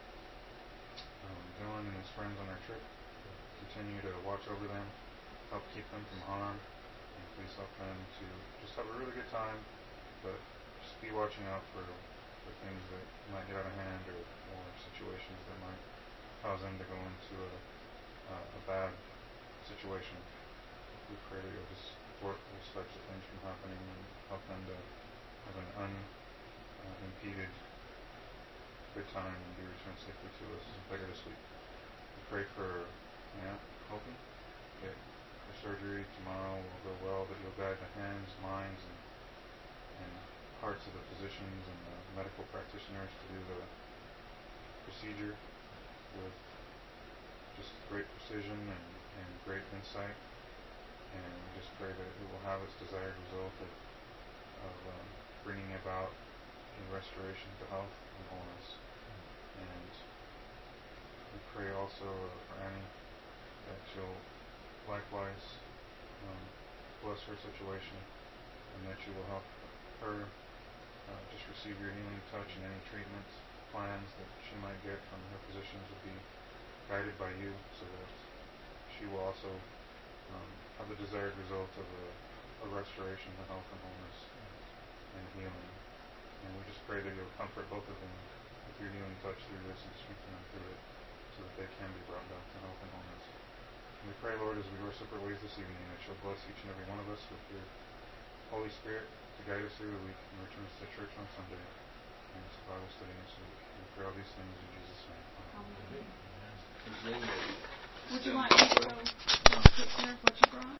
S3: um, Dylan and his friends on their trip. Continue to watch over them, help keep them from harm, and please help them to just have a really good time, but just be watching out for, for things that might get out of hand or, or situations that might cause them to go into a, uh, a bad situation. We pray that you'll just thwart those types of things from happening and help them to have an unimpeded good time and be returned safely to us later this week. We pray for Aunt Hopi, that her surgery tomorrow will go well, that you'll guide the hands, minds, and, and hearts of the physicians and the medical practitioners to do the procedure with just great precision and, and great insight. And we just pray that it will have its desired result of, of um, bringing about a restoration to health and wholeness. And we pray also uh, for Annie, that you'll likewise um, bless her situation, and that you will help her uh, just receive your healing touch, and any treatment plans that she might get from her physicians will be guided by you, so that she will also um, have the desired result of a, a restoration to health and wholeness and healing. And we just pray that you'll comfort both of them with your healing touch through this and strengthen them through it, so that they can be brought back to health and wholeness. And we pray, Lord, as we go our separate ways this evening, that you'll bless each and every one of us with your Holy Spirit to guide us through the week and return us to church on Sunday and to Bible study next week. We pray all these things in Jesus' name.
S4: Amen.
S2: His name is
S4: Would you like me to go take care of what you brought?